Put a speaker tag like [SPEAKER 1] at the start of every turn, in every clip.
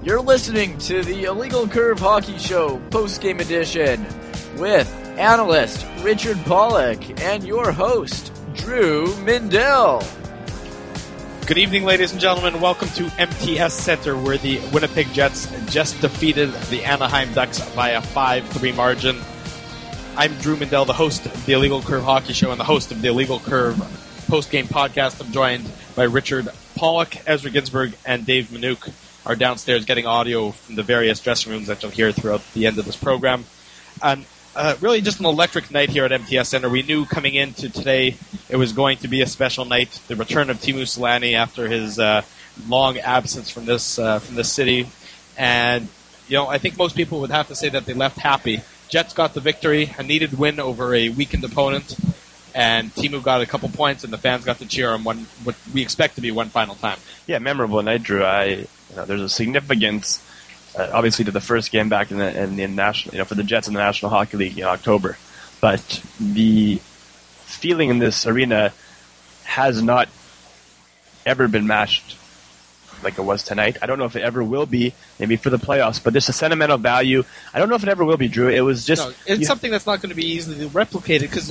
[SPEAKER 1] You're listening to the Illegal Curve Hockey Show post-game edition with analyst Richard Pollock and your host, Drew Mindell.
[SPEAKER 2] Good evening, ladies and gentlemen. Welcome to MTS Center, where the Winnipeg Jets just defeated the Anaheim Ducks by a 5-3 margin. I'm Drew Mindell, the host of the Illegal Curve Hockey Show and the host of the Illegal Curve post-game podcast. I'm joined by Richard Pollock, Ezra Ginsburg, and Dave Minuk are downstairs getting audio from the various dressing rooms that you'll hear throughout the end of this program. And really just an electric night here at MTS Center. We knew coming into today it was going to be a special night. The return of Teemu Selanne after his long absence from this city. And, you know, I think most people would have to say that they left happy. Jets got the victory, a needed win over a weakened opponent, and Teemu got a couple points, and the fans got to cheer him what we expect to be one final time.
[SPEAKER 3] Yeah, memorable night, Drew. There's a significance, obviously, to the first game back in the national, for the Jets in the National Hockey League in October. But the feeling in this arena has not ever been matched like it was tonight. I don't know if it ever will be, maybe for the playoffs, but there's a sentimental value. I don't know if it ever will be, Drew. It was just...
[SPEAKER 2] No, it's something that's not going to be easily replicated because,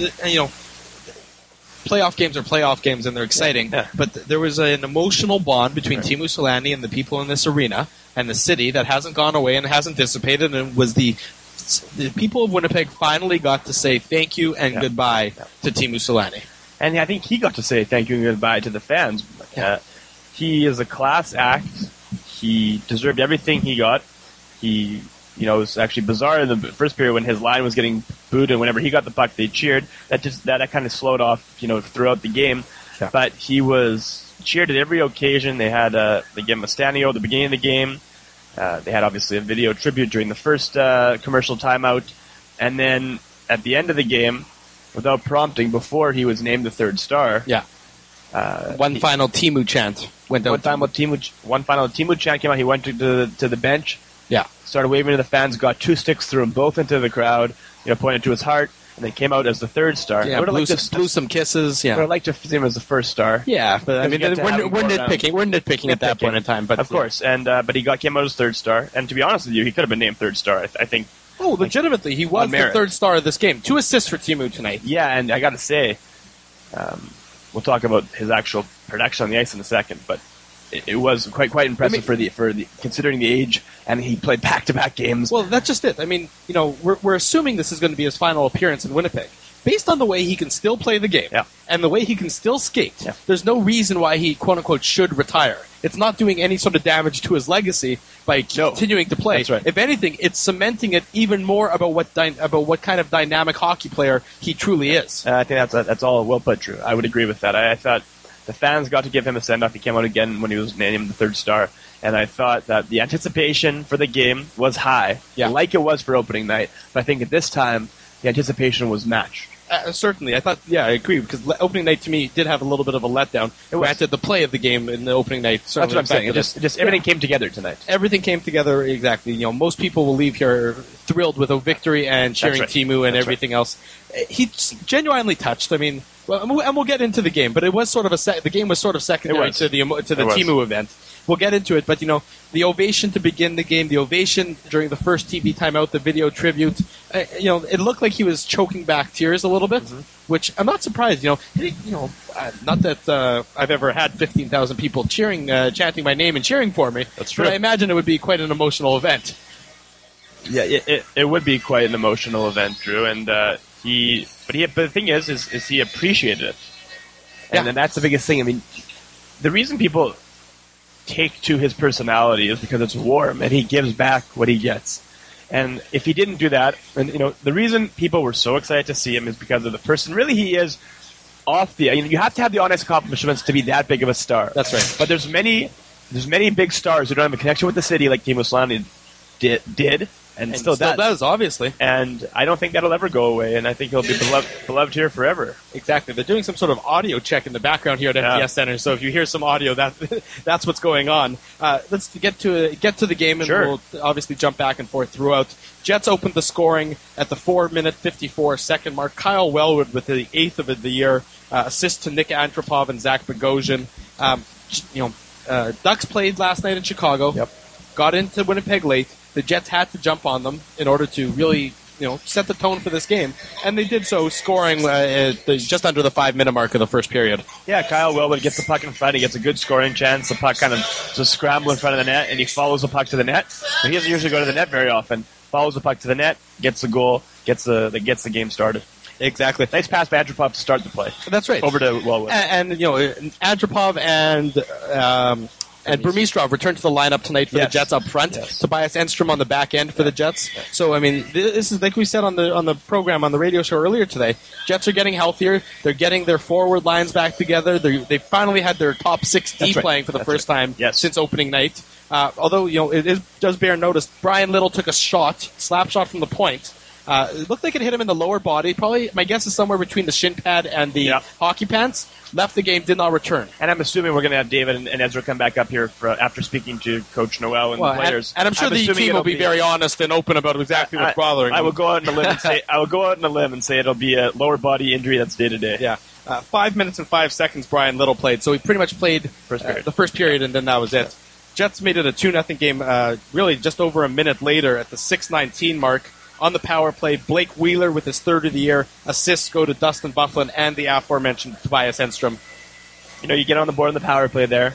[SPEAKER 2] playoff games are playoff games and they're exciting, but there was an emotional bond between Teemu Selanne and the people in this arena and the city that hasn't gone away and hasn't dissipated, and was the people of Winnipeg finally got to say thank you and goodbye to Teemu Selanne. And
[SPEAKER 3] I think he got to say thank you and goodbye to the fans. He is a class act. He deserved everything he got. It was actually bizarre in the first period when his line was getting booed, and whenever he got the puck, they cheered. That kind of slowed off, throughout the game. Yeah. But he was cheered at every occasion. They gave him a standing O at the beginning of the game. They had obviously a video tribute during the first commercial timeout, and then at the end of the game, without prompting, before he was named the third star.
[SPEAKER 2] Yeah. One final Teemu chant went out.
[SPEAKER 3] One final Teemu chant came out. He went to the bench.
[SPEAKER 2] Yeah.
[SPEAKER 3] Started waving to the fans, got two sticks, threw them both into the crowd, pointed to his heart, and then came out as the third star.
[SPEAKER 2] Yeah, blew some kisses. Yeah.
[SPEAKER 3] I would like to see him as the first star.
[SPEAKER 2] Yeah, but I mean, we're nitpicking. We're nitpicking at that point in time. But
[SPEAKER 3] of course, but he came out as third star. And to be honest with you, he could have been named third star. I think.
[SPEAKER 2] Oh, legitimately, he was the third star of this game. 2 assists for Teemu tonight.
[SPEAKER 3] Yeah, and I got to say, we'll talk about his actual production on the ice in a second, but it was quite impressive for the considering the age, and he played back-to-back games.
[SPEAKER 2] Well, that's just it. I mean, we're assuming this is going to be his final appearance in Winnipeg. Based on the way he can still play the game and the way he can still skate, there's no reason why he, quote-unquote, should retire. It's not doing any sort of damage to his legacy by continuing to play.
[SPEAKER 3] That's right.
[SPEAKER 2] If anything, it's cementing it even more about what kind of dynamic hockey player he truly is.
[SPEAKER 3] I think that's all well put, Drew. I would agree with that. I thought the fans got to give him a send-off. He came out again when he was named the third star. And I thought that the anticipation for the game was high, like it was for opening night. But I think at this time, the anticipation was matched.
[SPEAKER 2] Certainly. I thought, I agree, because opening night to me did have a little bit of a letdown. Granted, the play of the game in the opening night.
[SPEAKER 3] That's what I'm saying. Just everything came together tonight.
[SPEAKER 2] Everything came together, exactly. Most people will leave here thrilled with a victory and cheering Teemu and everything else. He genuinely touched. I mean, and we'll get into the game, but it was sort of the game was sort of secondary to the Teemu event. We'll get into it, but the ovation to begin the game, the ovation during the first TV timeout, the video tribute, it looked like he was choking back tears a little bit, which I'm not surprised. Not that I've ever had 15,000 people chanting my name and cheering for me.
[SPEAKER 3] That's true.
[SPEAKER 2] But I imagine it would be quite an emotional event.
[SPEAKER 3] Yeah, it would be quite an emotional event, Drew, and but the thing is he appreciated it, and that's the biggest thing. I mean, the reason people take to his personality is because it's warm and he gives back what he gets. And if he didn't do that, and the reason people were so excited to see him is because of the person really he is off the. You have to have the honest accomplishments to be that big of a star.
[SPEAKER 2] That's right.
[SPEAKER 3] But there's many big stars who don't have a connection with the city like Teemu Selanne did. And still
[SPEAKER 2] does, obviously.
[SPEAKER 3] And I don't think that'll ever go away, and I think he'll be beloved here forever.
[SPEAKER 2] Exactly. They're doing some sort of audio check in the background here at MTS Center, so if you hear some audio, that's what's going on. Let's get to the game, and we'll obviously jump back and forth throughout. Jets opened the scoring at the 4-minute 54-second mark. Kyle Wellwood with the 8th of the year, assist to Nick Antropov and Zach Bogosian. Ducks played last night in Chicago.
[SPEAKER 3] Yep.
[SPEAKER 2] got into Winnipeg late. The Jets had to jump on them in order to really, set the tone for this game. And they did so, scoring just under the 5-minute mark of the first period.
[SPEAKER 3] Yeah, Kyle Wellwood gets the puck in front. He gets a good scoring chance. The puck kind of just scramble in front of the net, and he follows the puck to the net. And he doesn't usually go to the net very often. Follows the puck to the net, gets the goal, gets the game started.
[SPEAKER 2] Exactly.
[SPEAKER 3] Nice pass by Andropov to start the play.
[SPEAKER 2] That's right.
[SPEAKER 3] Over to Wellwood.
[SPEAKER 2] And Andropov and Burmistrov returned to the lineup tonight for the Jets up front.
[SPEAKER 3] Yes.
[SPEAKER 2] Tobias Enstrom on the back end for the Jets. Yeah. So, I mean, this is like we said on the program, on the radio show earlier today. Jets are getting healthier. They're getting their forward lines back together. They finally had their top 6D playing for the first time since opening night. Although, it does bear notice, Brian Little took a slap shot from the point. It looked like it hit him in the lower body. Probably, my guess is somewhere between the shin pad and the hockey pants. Left the game, did not return.
[SPEAKER 3] And I'm assuming we're going to have David and Ezra come back up here after speaking to Coach Noel and the players.
[SPEAKER 2] And I'm sure the team will be very honest and open about exactly what's bothering them.
[SPEAKER 3] I will go out on a limb and say it'll be a lower body injury that's day to day.
[SPEAKER 2] Yeah. 5 minutes and 5 seconds Brian Little played, so he pretty much played the first period, and then that was it. Jets made it a 2-0 game really just over a minute later at the 6:19 mark. On the power play, Blake Wheeler with his third of the year. Assists go to Dustin Byfuglien and the aforementioned Tobias Enstrom.
[SPEAKER 3] You get on the board on the power play there.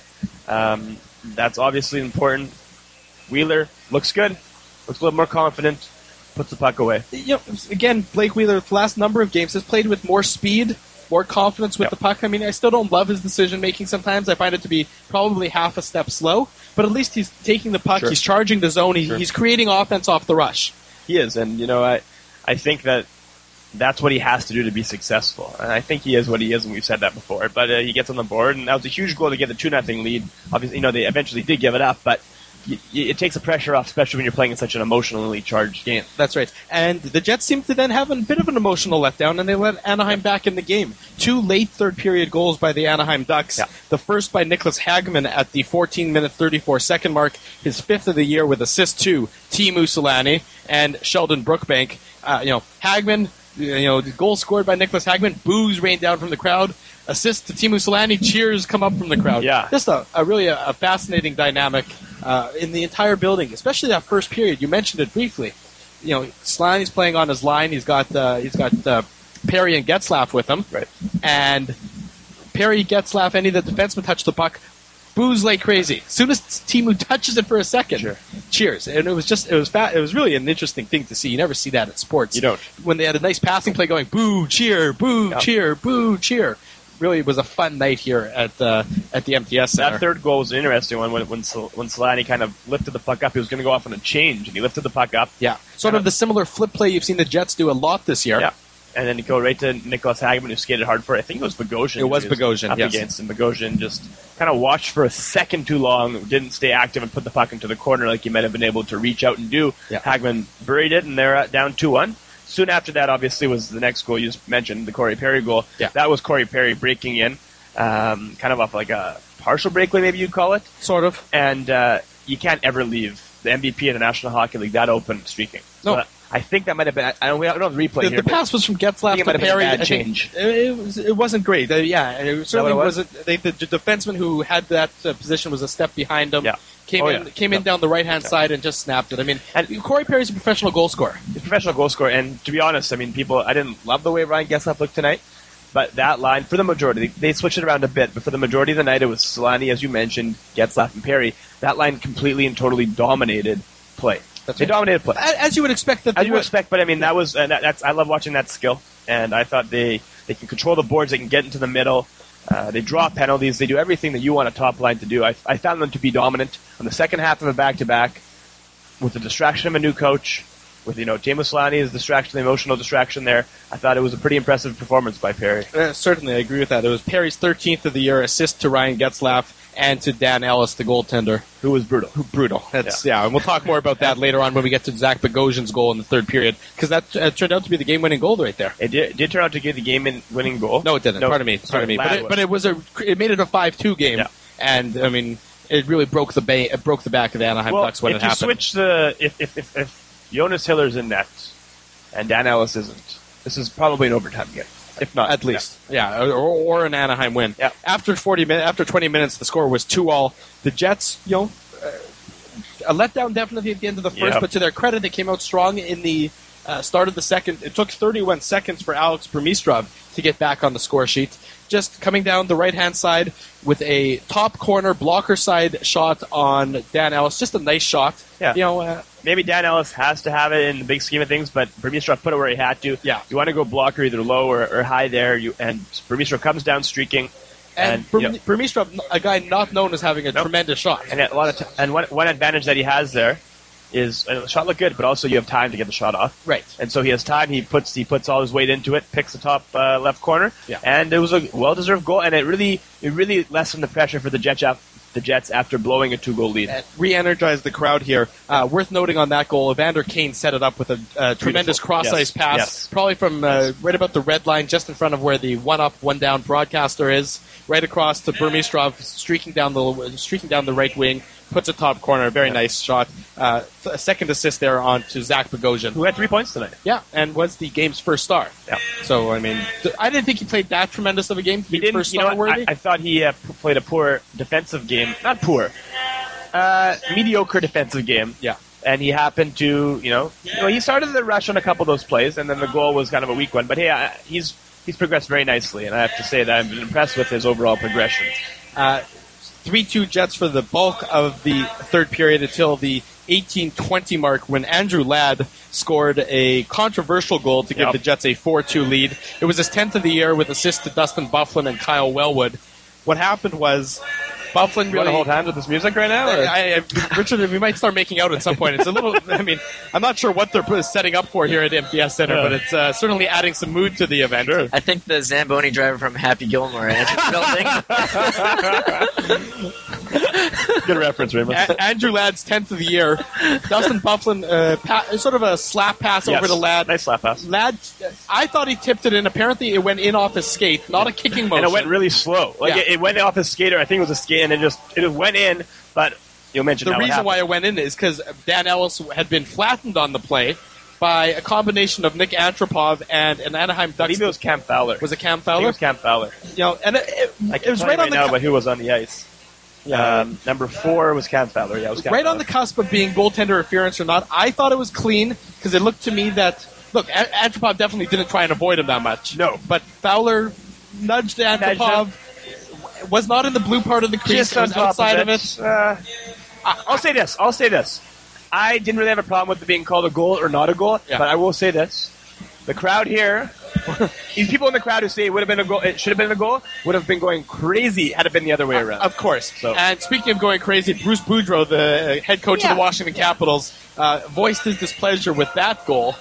[SPEAKER 3] That's obviously important. Wheeler looks good. Looks a little more confident. Puts the puck away.
[SPEAKER 2] Again, Blake Wheeler, the last number of games, has played with more speed, more confidence with the puck. I mean, I still don't love his decision-making sometimes. I find it to be probably half a step slow. But at least he's taking the puck. Sure. He's charging the zone. He's creating offense off the rush.
[SPEAKER 3] He is, and I think that's what he has to do to be successful. And I think he is what he is, and we've said that before. But he gets on the board, and that was a huge goal to get the 2-0 lead. Obviously, they eventually did give it up, but it takes the pressure off, especially when you're playing in such an emotionally charged game.
[SPEAKER 2] That's right. And the Jets seem to then have a bit of an emotional letdown, and they let Anaheim back in the game. 2 late third-period goals by the Anaheim Ducks. Yeah. The first by Nicholas Hagman at the 14-minute, 34-second mark, his 5th of the year with assist to Teemu Selanne and Sheldon Brookbank. Hagman, goal scored by Nicholas Hagman. Boos rained down from the crowd. Assist to Teemu Selanne. Cheers come up from the crowd.
[SPEAKER 3] Yeah.
[SPEAKER 2] Just a really fascinating dynamic in the entire building, especially that first period. You mentioned it briefly. Selanne's playing on his line. He's got Perry and Getzlaf with him.
[SPEAKER 3] Right. And
[SPEAKER 2] Perry, Getzlaf, any of the defensemen touch the puck. Boos like crazy. As soon as Teemu touches it for a second, cheers. And it was really an interesting thing to see. You never see that in sports.
[SPEAKER 3] You don't.
[SPEAKER 2] When they had a nice passing play going, boo, cheer, boo, cheer, boo, cheer. Really, it was a fun night here at the MTS Center.
[SPEAKER 3] That third goal was an interesting one when Selanne kind of lifted the puck up. He was going to go off on a change, and he lifted the puck up.
[SPEAKER 2] Yeah, sort of the similar flip play you've seen the Jets do a lot this year.
[SPEAKER 3] Yeah. And then go right to Nicholas Hagman, who skated hard for it. I think it was Bogosian.
[SPEAKER 2] It was Bogosian, yes.
[SPEAKER 3] Against him. Bogosian just kind of watched for a second too long, didn't stay active, and put the puck into the corner like he might have been able to reach out and do. Yeah. Hagman buried it, and they're down 2-1. Soon after that, obviously, was the next goal you just mentioned, the Corey Perry goal. Yeah. That was Corey Perry breaking in, kind of off like a partial breakaway, maybe you'd call it.
[SPEAKER 2] Sort of.
[SPEAKER 3] And you can't ever leave the MVP in the National Hockey League that open streaking. So
[SPEAKER 2] no.
[SPEAKER 3] I think that might have been. I don't have the replay here.
[SPEAKER 2] The pass was from Getzlaf to Perry.
[SPEAKER 3] Bad change.
[SPEAKER 2] It wasn't great. It certainly wasn't. The defenseman who had that position was a step behind him.
[SPEAKER 3] Yeah.
[SPEAKER 2] Came in down the right-hand side and just snapped it. I mean, and Corey Perry's a professional goal scorer.
[SPEAKER 3] He's a professional goal scorer, and to be honest, I mean, I didn't love the way Ryan Getzlaf looked tonight, but that line, for the majority, they switched it around a bit, but for the majority of the night, it was Selanne, as you mentioned, Getzlaf, and Perry. That line completely and totally dominated play. They dominated play.
[SPEAKER 2] As you would expect that they would.
[SPEAKER 3] But I mean, that was that's. I love watching that skill, and I thought they can control the boards, they can get into the middle, they draw penalties, they do everything that you want a top line to do. I found them to be dominant on the second half of a back-to-back, with the distraction of a new coach, with Teemu Selanne's distraction, the emotional distraction there. I thought it was a pretty impressive performance by Perry.
[SPEAKER 2] Certainly, I agree with that. It was Perry's 13th of the year assist to Ryan Getzlaf and to Dan Ellis, the goaltender.
[SPEAKER 3] Who was brutal.
[SPEAKER 2] That's, and we'll talk more about that later on when we get to Zach Bogosian's goal in the third period, because that turned out to be the game-winning goal right there.
[SPEAKER 3] It did turn out to be the game-winning goal.
[SPEAKER 2] No, it didn't. Pardon me. But it was it made it a 5-2 game, and I mean, it really broke the back of the Anaheim Ducks when it happened.
[SPEAKER 3] If Jonas Hiller's in net and Dan Ellis isn't, this is probably an overtime game. If not,
[SPEAKER 2] at least, or an Anaheim win.
[SPEAKER 3] Yeah.
[SPEAKER 2] After 20 minutes, the score was 2-2. The Jets, A letdown definitely at the end of the first,
[SPEAKER 3] Yep.
[SPEAKER 2] but to their credit, they came out strong in the start of the second. It took 31 seconds for Alex Burmistrov to get back on the score sheet. Just coming down the right-hand side with a top corner blocker side shot on Dan Ellis. Just a nice shot.
[SPEAKER 3] Yeah. Maybe Dan Ellis has to have it in the big scheme of things, but Burmistrov put it where he had to.
[SPEAKER 2] Yeah.
[SPEAKER 3] You want to go blocker either low or high there, and Burmistrov comes down streaking.
[SPEAKER 2] And Burmistrov, a guy not known as having a tremendous shot.
[SPEAKER 3] And a lot of one advantage that he has there is the shot looked good, but also you have time to get the shot off.
[SPEAKER 2] Right.
[SPEAKER 3] And so he has time. He puts all his weight into it, picks the top left corner, and it was a well-deserved goal. And it really lessened the pressure for the Jets after blowing a 2-goal lead.
[SPEAKER 2] Re-energized the crowd here. Worth noting on that goal, Evander Kane set it up with a tremendous cross-ice pass, probably from right about the red line, just in front of where the one-up, one-down broadcaster is, right across to Burmistrov, streaking down the right wing, puts a top corner. Very nice shot. A second assist there on to Zach Bogosian,
[SPEAKER 3] Who had 3 points tonight.
[SPEAKER 2] Yeah, and was the game's first star.
[SPEAKER 3] Yeah.
[SPEAKER 2] So, I mean, I didn't think he played that tremendous of a game.
[SPEAKER 3] He didn't.
[SPEAKER 2] First
[SPEAKER 3] You know
[SPEAKER 2] star
[SPEAKER 3] what?
[SPEAKER 2] worthy.
[SPEAKER 3] I thought he played a poor defensive game. Not poor. Mediocre defensive game.
[SPEAKER 2] Yeah.
[SPEAKER 3] And he happened to, he started the rush on a couple of those plays, and then the goal was kind of a weak one. But hey, he's progressed very nicely, and I have to say that I've been impressed with his overall progression.
[SPEAKER 2] 3-2 Jets for the bulk of the third period until the 18-20 mark when Andrew Ladd scored a controversial goal to give the Jets a 4-2 lead. It was his 10th of the year with assists to Dustin Byfuglien and Kyle Wellwood. What happened was Byfuglien
[SPEAKER 3] You want to hold hands with this music right now?
[SPEAKER 2] Richard, we might start making out at some point. It's a little, I'm not sure what they're setting up for here at MTS Center, but it's certainly adding some mood to the event. Sure.
[SPEAKER 1] I think the Zamboni driver from Happy Gilmore entered the building.
[SPEAKER 3] Good reference, Raymond.
[SPEAKER 2] Andrew Ladd's 10th of the year. Dustin Byfuglien, sort of a slap pass over to Ladd.
[SPEAKER 3] Nice slap pass.
[SPEAKER 2] Ladd, I thought he tipped it in. Apparently, it went in off his skate, not a kicking motion.
[SPEAKER 3] And it went really slow. It went off his skater. I think it was a skate, and it went in. But you'll mention
[SPEAKER 2] the reason why it went in is because Dan Ellis had been flattened on the play by a combination of Nick Antropov and an Anaheim Ducks.
[SPEAKER 3] I believe it was Cam Fowler.
[SPEAKER 2] Was it Cam
[SPEAKER 3] I
[SPEAKER 2] Fowler?
[SPEAKER 3] think it was Cam Fowler.
[SPEAKER 2] And it was right on the
[SPEAKER 3] but who was on the ice? Number 4 was Cam Fowler. Yeah, it was Cam
[SPEAKER 2] right
[SPEAKER 3] Fowler.
[SPEAKER 2] on the cusp of being goaltender interference or not. I thought it was clean because it looked to me that Antropov definitely didn't try and avoid him that much.
[SPEAKER 3] No,
[SPEAKER 2] but Fowler nudged Antropov. Was not in the blue part of the crease.
[SPEAKER 3] Just on
[SPEAKER 2] was outside
[SPEAKER 3] of
[SPEAKER 2] it.
[SPEAKER 3] I'll say this. I didn't really have a problem with it being called a goal or not a goal, but I will say this. The crowd here, these people in the crowd who say it would have been a goal, it should have been a goal, would have been going crazy had it been the other way around.
[SPEAKER 2] Of course.
[SPEAKER 3] So.
[SPEAKER 2] And speaking of going crazy, Bruce Boudreau, the head coach of the Washington Capitals, voiced his displeasure with that goal.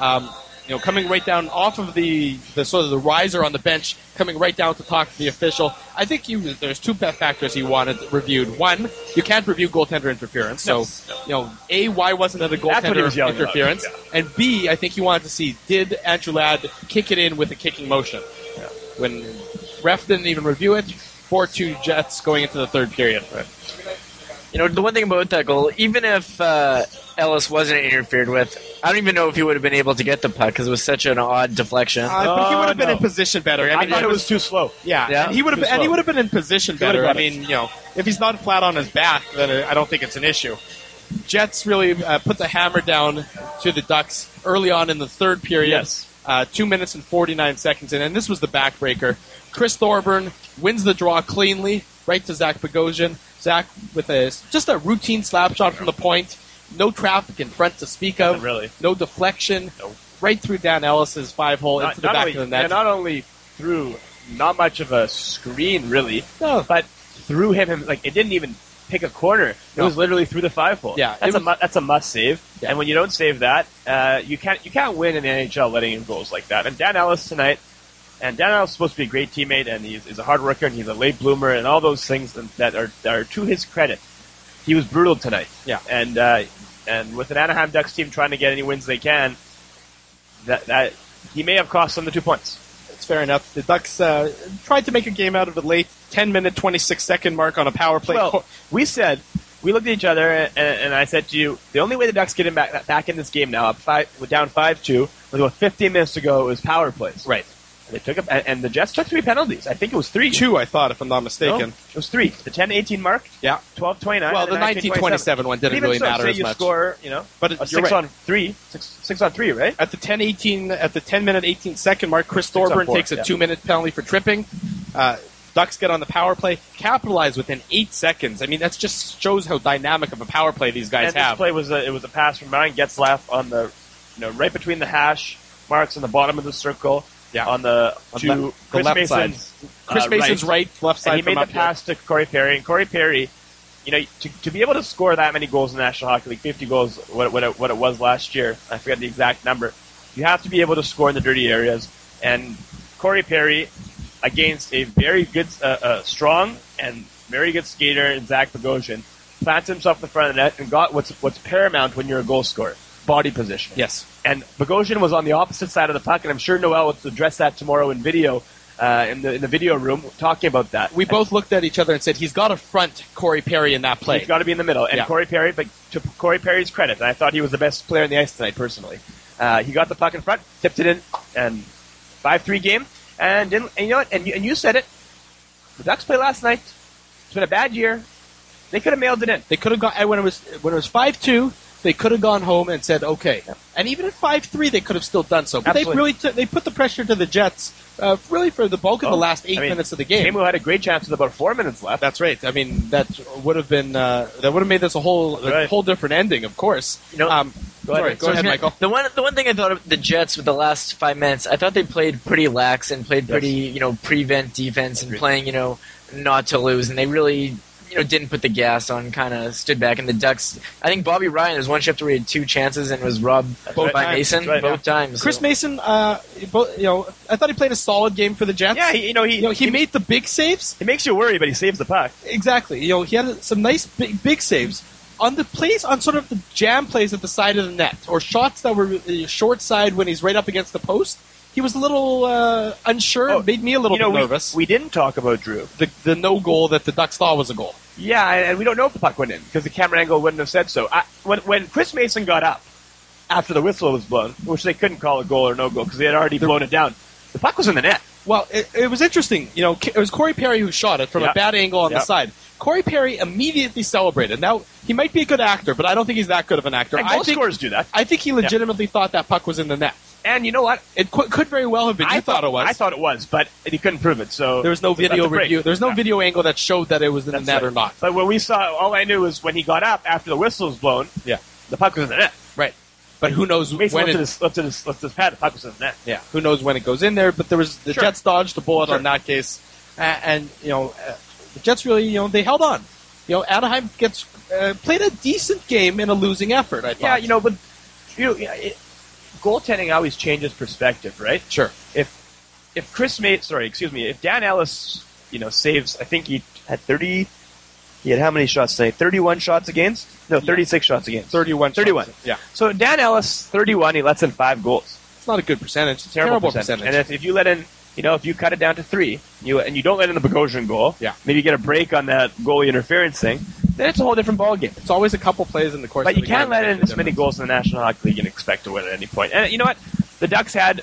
[SPEAKER 2] Coming right down off of the sort of the riser on the bench, coming right down to talk to the official. I think there's 2 factors he wanted reviewed. One, you can't review goaltender interference. So, A, why wasn't it a goaltender interference? Yeah. And B, I think he wanted to see, did Andrew Ladd kick it in with a kicking motion? Yeah. When ref didn't even review it, 4-2 Jets going into the third period. Right.
[SPEAKER 1] The one thing about that goal, even if Ellis wasn't interfered with, I don't even know if he would have been able to get the puck because it was such an odd deflection.
[SPEAKER 2] But he would have been in position better.
[SPEAKER 3] I thought it was too slow.
[SPEAKER 2] Yeah. And he would have been in position better. I mean, if he's not flat on his back, then I don't think it's an issue. Jets really put the hammer down to the Ducks early on in the third period.
[SPEAKER 3] Yes.
[SPEAKER 2] 2 minutes and 49 seconds in, and this was the backbreaker. Chris Thorburn wins the draw cleanly, right to Zach Bogosian. Zach with just a routine slap shot from the point. No traffic in front to speak of.
[SPEAKER 3] Really.
[SPEAKER 2] No deflection. Nope. Right through Dan Ellis's 5-hole into the back of the net.
[SPEAKER 3] And not only through not much of a screen, really, but through him. It didn't even pick a corner. It was literally through the 5-hole.
[SPEAKER 2] Yeah,
[SPEAKER 3] that's a must save.
[SPEAKER 2] Yeah.
[SPEAKER 3] And when you don't save that, you can't win in the NHL letting in goals like that. And Dan Ellis tonight. And Dan Ellis is supposed to be a great teammate, and he's a hard worker, and he's a late bloomer, and all those things that are to his credit. He was brutal tonight.
[SPEAKER 2] Yeah.
[SPEAKER 3] And with an Anaheim Ducks team trying to get any wins they can, that he may have cost them the 2 points.
[SPEAKER 2] It's fair enough. The Ducks tried to make a game out of it late, 10-minute, 26-second mark on a power play.
[SPEAKER 3] Well, we looked at each other, and I said to you, the only way the Ducks get back in this game now, down 5-2, with about 15 minutes to go, it was power plays.
[SPEAKER 2] Right.
[SPEAKER 3] They took and the Jets took 3 penalties. I think it was 3.
[SPEAKER 2] 2, I thought, if I'm not
[SPEAKER 3] No,
[SPEAKER 2] mistaken.
[SPEAKER 3] it was 3. The 10-18 mark,
[SPEAKER 2] Yeah.
[SPEAKER 3] 12-29.
[SPEAKER 2] Well,
[SPEAKER 3] and
[SPEAKER 2] the 19-27 one didn't
[SPEAKER 3] Even
[SPEAKER 2] really
[SPEAKER 3] so,
[SPEAKER 2] matter
[SPEAKER 3] say
[SPEAKER 2] as
[SPEAKER 3] you
[SPEAKER 2] much.
[SPEAKER 3] score,
[SPEAKER 2] But
[SPEAKER 3] a
[SPEAKER 2] you're
[SPEAKER 3] 6
[SPEAKER 2] right.
[SPEAKER 3] on 3, 6 on 3, right?
[SPEAKER 2] At the 10-minute 18-second mark, Chris Thorburn
[SPEAKER 3] 4,
[SPEAKER 2] takes a
[SPEAKER 3] yeah.
[SPEAKER 2] 2-minute penalty for tripping. Ducks get on the power play, capitalize within 8 seconds. I mean, that just shows how dynamic of a power play these guys
[SPEAKER 3] And
[SPEAKER 2] have.
[SPEAKER 3] this play was a pass from Ryan Getzlaff on the, right between the hash marks on the bottom of the circle.
[SPEAKER 2] Yeah.
[SPEAKER 3] On the
[SPEAKER 2] the
[SPEAKER 3] Chris
[SPEAKER 2] left
[SPEAKER 3] Mason's
[SPEAKER 2] side. Chris Mason's right, left side
[SPEAKER 3] and he
[SPEAKER 2] from
[SPEAKER 3] made
[SPEAKER 2] up
[SPEAKER 3] the
[SPEAKER 2] here.
[SPEAKER 3] pass to Corey Perry. And Corey Perry, to be able to score that many goals in the National Hockey League, 50 goals, what it was last year, I forget the exact number, you have to be able to score in the dirty areas. And Corey Perry, against a very good, strong and very good skater in Zach Bogosian, plants himself in the front of the net and got what's paramount when you're a goal scorer, body position.
[SPEAKER 2] Yes.
[SPEAKER 3] And Bogosian was on the opposite side of the puck, and I'm sure Noel will address that tomorrow in video, in the video room, talking about that.
[SPEAKER 2] We both looked at each other and said, he's got to front Corey Perry in that play.
[SPEAKER 3] He's got to be in the middle. And
[SPEAKER 2] Yeah.
[SPEAKER 3] Corey Perry, but to Corey Perry's credit, I thought he was the best player on the ice tonight, personally. He got the puck in front, tipped it in, and 5-3 game. And you know what? And you said it. The Ducks played last night. It's been a bad year. They could have mailed it in.
[SPEAKER 2] They could have gone, when it was 5-2, they could have gone home and said, okay. And even at 5-3, they could have still done so. But
[SPEAKER 3] Absolutely.
[SPEAKER 2] they put the pressure to the Jets, really for the bulk of the last 8 minutes of the game.
[SPEAKER 3] Kamo had a great chance with about 4 minutes left.
[SPEAKER 2] That's right. I mean, that would have been made this a whole different ending, of course.
[SPEAKER 3] Go ahead,
[SPEAKER 2] Michael.
[SPEAKER 1] The one thing I thought of the Jets with the last 5 minutes, I thought they played pretty lax and played pretty, prevent defense and playing, not to lose, and they really, didn't put the gas on, kind of stood back. And the Ducks, I think Bobby Ryan, there's one shift where he had 2 chances and was robbed
[SPEAKER 2] Both
[SPEAKER 1] by
[SPEAKER 2] times.
[SPEAKER 1] Mason
[SPEAKER 3] Right,
[SPEAKER 1] both times.
[SPEAKER 2] Chris
[SPEAKER 1] so.
[SPEAKER 2] Mason, I thought he played a solid game for the Jets.
[SPEAKER 3] Yeah, he
[SPEAKER 2] made the big saves.
[SPEAKER 3] It makes you worry, but he saves the puck.
[SPEAKER 2] Exactly. He had some nice big saves on the plays, on sort of the jam plays at the side of the net, or shots that were short side when he's right up against the post. He was a little unsure.
[SPEAKER 3] Oh,
[SPEAKER 2] It made me a little bit nervous.
[SPEAKER 3] We didn't talk about Drew.
[SPEAKER 2] The no goal that the Ducks thought was a goal.
[SPEAKER 3] Yeah, and we don't know if the puck went in because the camera angle wouldn't have said so. When Chris Mason got up after the whistle was blown, which they couldn't call a goal or no goal because they had already blown it down, the puck was in the net.
[SPEAKER 2] Well, it was interesting. It was Corey Perry who shot it from a bad angle on the side. Corey Perry immediately celebrated. Now, he might be a good actor, but I don't think he's that good of an actor.
[SPEAKER 3] And goal scorers do that.
[SPEAKER 2] I think he legitimately thought that puck was in the net.
[SPEAKER 3] And you know what?
[SPEAKER 2] It could very well have been. You thought it was.
[SPEAKER 3] I thought it was, but he couldn't prove it. So
[SPEAKER 2] There was no
[SPEAKER 3] that's
[SPEAKER 2] video
[SPEAKER 3] a break.
[SPEAKER 2] review. There's no video angle that showed that it was in the
[SPEAKER 3] That's
[SPEAKER 2] net
[SPEAKER 3] right.
[SPEAKER 2] or not.
[SPEAKER 3] But when we saw, all I knew was when he got up after the whistle was blown,
[SPEAKER 2] Yeah.
[SPEAKER 3] the puck was in the net.
[SPEAKER 2] Right. But who knows
[SPEAKER 3] Mason
[SPEAKER 2] when
[SPEAKER 3] left to his pad, the puck was in the net.
[SPEAKER 2] Yeah. Who knows when it goes in there? But there was the
[SPEAKER 3] Sure.
[SPEAKER 2] Jets dodged the bullet
[SPEAKER 3] Sure.
[SPEAKER 2] on that case, and the Jets really they held on. Anaheim played a decent game in a losing effort. I thought.
[SPEAKER 3] Yeah, but goaltending always changes perspective, right?
[SPEAKER 2] Sure.
[SPEAKER 3] If if Dan Ellis, saves, I think he had 30. He had how many shots today? 31 shots against? No, 36 shots against.
[SPEAKER 2] 31.
[SPEAKER 3] 31.
[SPEAKER 2] Yeah.
[SPEAKER 3] So Dan Ellis, 31, he lets in 5 goals.
[SPEAKER 2] It's not a good percentage. It's a
[SPEAKER 3] Terrible
[SPEAKER 2] terrible percentage.
[SPEAKER 3] And if you let in, if you cut it down to 3, and you don't let in the Bogosian goal,
[SPEAKER 2] Yeah.
[SPEAKER 3] maybe you get a break on that goalie interference thing, then it's a whole different ballgame.
[SPEAKER 2] It's always a couple plays in the course
[SPEAKER 3] But
[SPEAKER 2] of
[SPEAKER 3] you
[SPEAKER 2] the
[SPEAKER 3] can't
[SPEAKER 2] game
[SPEAKER 3] let
[SPEAKER 2] that
[SPEAKER 3] in
[SPEAKER 2] make the
[SPEAKER 3] this many
[SPEAKER 2] difference.
[SPEAKER 3] goals in the National Hockey League and expect to win at any point. And you know what? The Ducks had,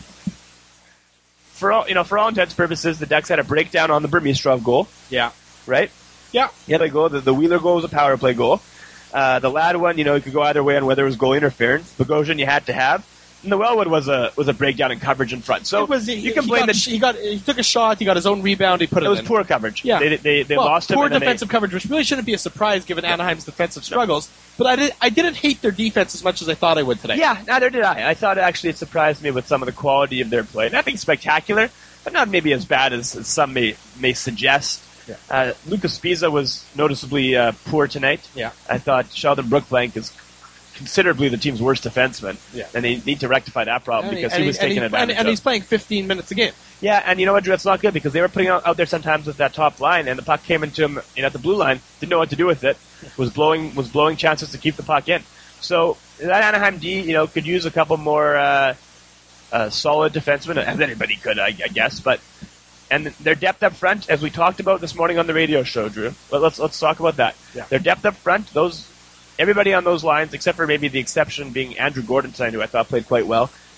[SPEAKER 3] for all intents and purposes, the Ducks had a breakdown on the Burmistrov goal,
[SPEAKER 2] Yeah.
[SPEAKER 3] right?
[SPEAKER 2] Yeah.
[SPEAKER 3] Play goal. The Wheeler goal was a power play goal. The Ladd one, it could go either way on whether it was goal interference. Bogosian you had to have. And the Wellwood was a breakdown in coverage in front. So
[SPEAKER 2] It was,
[SPEAKER 3] you can blame
[SPEAKER 2] he took a shot, he got his own rebound, he put it
[SPEAKER 3] It was
[SPEAKER 2] in.
[SPEAKER 3] poor coverage.
[SPEAKER 2] Yeah.
[SPEAKER 3] They lost him.
[SPEAKER 2] Poor
[SPEAKER 3] and then
[SPEAKER 2] defensive coverage, which really shouldn't be a surprise given Anaheim's defensive struggles. But I didn't hate their defense as much as I thought I would today.
[SPEAKER 3] Yeah, neither did I. I thought actually it surprised me with some of the quality of their play. Nothing spectacular, but not maybe as bad as some may suggest.
[SPEAKER 2] Yeah.
[SPEAKER 3] Lucas Pisa was noticeably poor tonight.
[SPEAKER 2] Yeah.
[SPEAKER 3] I thought Sheldon Brookblank is considerably the team's worst defenseman.
[SPEAKER 2] Yeah.
[SPEAKER 3] And they need to rectify that problem because he was taking advantage
[SPEAKER 2] and
[SPEAKER 3] of.
[SPEAKER 2] he's playing 15 minutes a game.
[SPEAKER 3] Yeah, and you know what, Drew? That's not good because they were putting out there sometimes with that top line, and the puck came into him at the blue line, didn't know what to do with it, was blowing chances to keep the puck in. So that Anaheim D, could use a couple more solid defensemen, as anybody could, I guess. And their depth up front, as we talked about this morning on the radio show, Drew. Let's talk about that.
[SPEAKER 2] Yeah.
[SPEAKER 3] Their depth up front, everybody on those lines, except for maybe the exception being Andrew Gordon tonight, who I thought played quite well.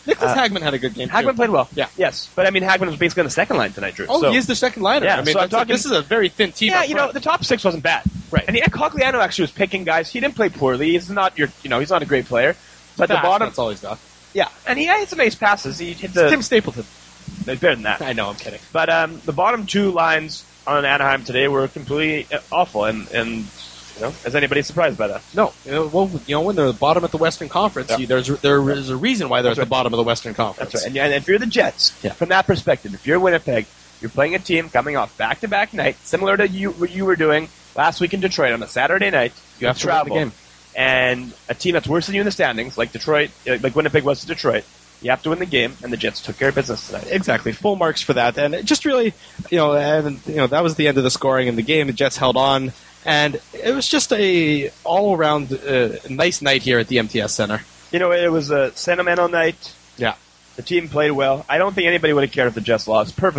[SPEAKER 2] Nicholas Hagman had a good game.
[SPEAKER 3] Hagman
[SPEAKER 2] too.
[SPEAKER 3] played well.
[SPEAKER 2] Yeah.
[SPEAKER 3] Yes. But, I mean, Hagman was basically on the second line tonight, Drew.
[SPEAKER 2] Oh,
[SPEAKER 3] so,
[SPEAKER 2] he is the second liner.
[SPEAKER 3] Yeah,
[SPEAKER 2] I mean,
[SPEAKER 3] so I'm talking-
[SPEAKER 2] this is a very thin team.
[SPEAKER 3] yeah,
[SPEAKER 2] up
[SPEAKER 3] you know,
[SPEAKER 2] front.
[SPEAKER 3] the top six wasn't bad.
[SPEAKER 2] Right.
[SPEAKER 3] And Cogliano actually was picking guys. He didn't play poorly. He's not he's not a great player. But the
[SPEAKER 2] Fast,
[SPEAKER 3] bottom,
[SPEAKER 2] that's all he's got.
[SPEAKER 3] yeah, and he had some ace passes. He hit
[SPEAKER 2] Tim Stapleton.
[SPEAKER 3] It's better than that.
[SPEAKER 2] I know, I'm kidding.
[SPEAKER 3] But the bottom two lines on Anaheim today were completely awful, and is anybody surprised by that?
[SPEAKER 2] No, when they're the bottom of the Western Conference,
[SPEAKER 3] Yeah.
[SPEAKER 2] there is a reason why they're
[SPEAKER 3] That's
[SPEAKER 2] at
[SPEAKER 3] right.
[SPEAKER 2] the bottom of the Western Conference.
[SPEAKER 3] That's right. And if you're the Jets,
[SPEAKER 2] Yeah.
[SPEAKER 3] from that perspective, if you're Winnipeg, you're playing a team coming off back-to-back nights, similar to what you were doing last week in Detroit on a Saturday night.
[SPEAKER 2] You have
[SPEAKER 3] with
[SPEAKER 2] to win the
[SPEAKER 3] travel,
[SPEAKER 2] game.
[SPEAKER 3] and a team that's worse than you in the standings, like Detroit, like Winnipeg was to Detroit. You have to win the game, and the Jets took care of business tonight.
[SPEAKER 2] Exactly, full marks for that, and it just really, that was the end of the scoring in the game. The Jets held on, and it was just a all-around nice night here at the MTS Center.
[SPEAKER 3] It was a sentimental night.
[SPEAKER 2] Yeah,
[SPEAKER 3] The team played well. I don't think anybody would have cared if the Jets lost. To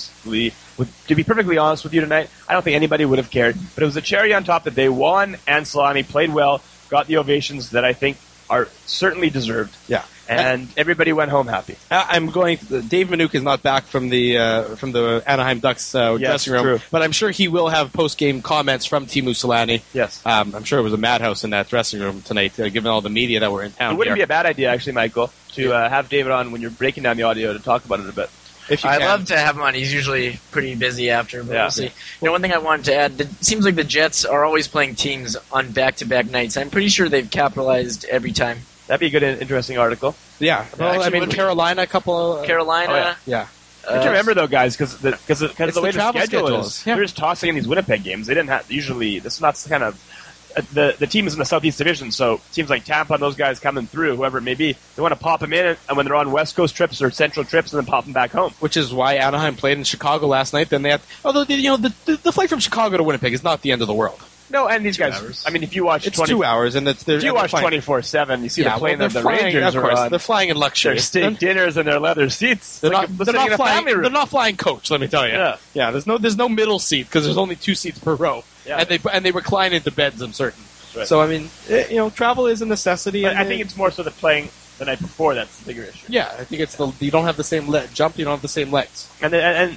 [SPEAKER 3] be perfectly honest with you tonight, I don't think anybody would have cared. But it was a cherry on top that they won, and Solani played well, got the ovations that I think are certainly deserved.
[SPEAKER 2] yeah.
[SPEAKER 3] And everybody went home happy.
[SPEAKER 2] Dave Minuk is not back from the Anaheim Ducks dressing room,
[SPEAKER 3] true.
[SPEAKER 2] but I'm sure he will have post-game comments from Teemu Solani.
[SPEAKER 3] Yes.
[SPEAKER 2] I'm sure it was a madhouse in that dressing room tonight, given all the media that were in town.
[SPEAKER 3] It wouldn't
[SPEAKER 2] here.
[SPEAKER 3] be a bad idea, actually, Michael, to have David on when you're breaking down the audio to talk about it a bit.
[SPEAKER 2] If you
[SPEAKER 1] I'd
[SPEAKER 2] can.
[SPEAKER 1] love to have him on. He's usually pretty busy after, but
[SPEAKER 3] Yeah.
[SPEAKER 1] we'll see. One thing I wanted to add, it seems like the Jets are always playing teams on back-to-back nights. I'm pretty sure they've capitalized every time.
[SPEAKER 3] That'd be a good, interesting article.
[SPEAKER 2] Yeah. Well,
[SPEAKER 1] actually,
[SPEAKER 2] I mean,
[SPEAKER 1] would be.
[SPEAKER 2] Carolina, a couple.
[SPEAKER 1] Carolina.
[SPEAKER 2] Yeah.
[SPEAKER 3] But you remember, though, guys, because the way the
[SPEAKER 2] travel
[SPEAKER 3] schedule
[SPEAKER 2] schedules.
[SPEAKER 3] is,
[SPEAKER 2] Yeah.
[SPEAKER 3] they're just tossing in these Winnipeg games. They didn't have usually. This is not kind of the team is in the Southeast Division, so teams like Tampa and those guys coming through, whoever it may be, they want to pop them in, and when they're on West Coast trips or Central trips, and then pop them back home.
[SPEAKER 2] Which is why Anaheim played in Chicago last night. Then they had, although the flight from Chicago to Winnipeg is not the end of the world.
[SPEAKER 3] No, and these guys.
[SPEAKER 2] hours.
[SPEAKER 3] I mean, if you watch
[SPEAKER 2] It's 2 hours, and if
[SPEAKER 3] if you watch 24/7, you see the plane that the Rangers
[SPEAKER 2] of
[SPEAKER 3] are
[SPEAKER 2] course,
[SPEAKER 3] on.
[SPEAKER 2] they're flying in
[SPEAKER 3] Their
[SPEAKER 2] luxury.
[SPEAKER 3] steak dinners and their leather seats.
[SPEAKER 2] They're
[SPEAKER 3] It's
[SPEAKER 2] not,
[SPEAKER 3] like
[SPEAKER 2] they're,
[SPEAKER 3] sitting in
[SPEAKER 2] not
[SPEAKER 3] a
[SPEAKER 2] flying,
[SPEAKER 3] family room.
[SPEAKER 2] they're not flying coach, let me tell you.
[SPEAKER 3] Yeah.
[SPEAKER 2] There's no middle seat because there's only 2 seats per row,
[SPEAKER 3] Yeah.
[SPEAKER 2] and they recline into beds. I'm certain.
[SPEAKER 3] Right.
[SPEAKER 2] So I mean, travel is a necessity.
[SPEAKER 3] But
[SPEAKER 2] and
[SPEAKER 3] I think it's more so the playing the night before that's the bigger issue.
[SPEAKER 2] yeah, I think it's you don't have the same jump, you don't have the same legs.
[SPEAKER 3] And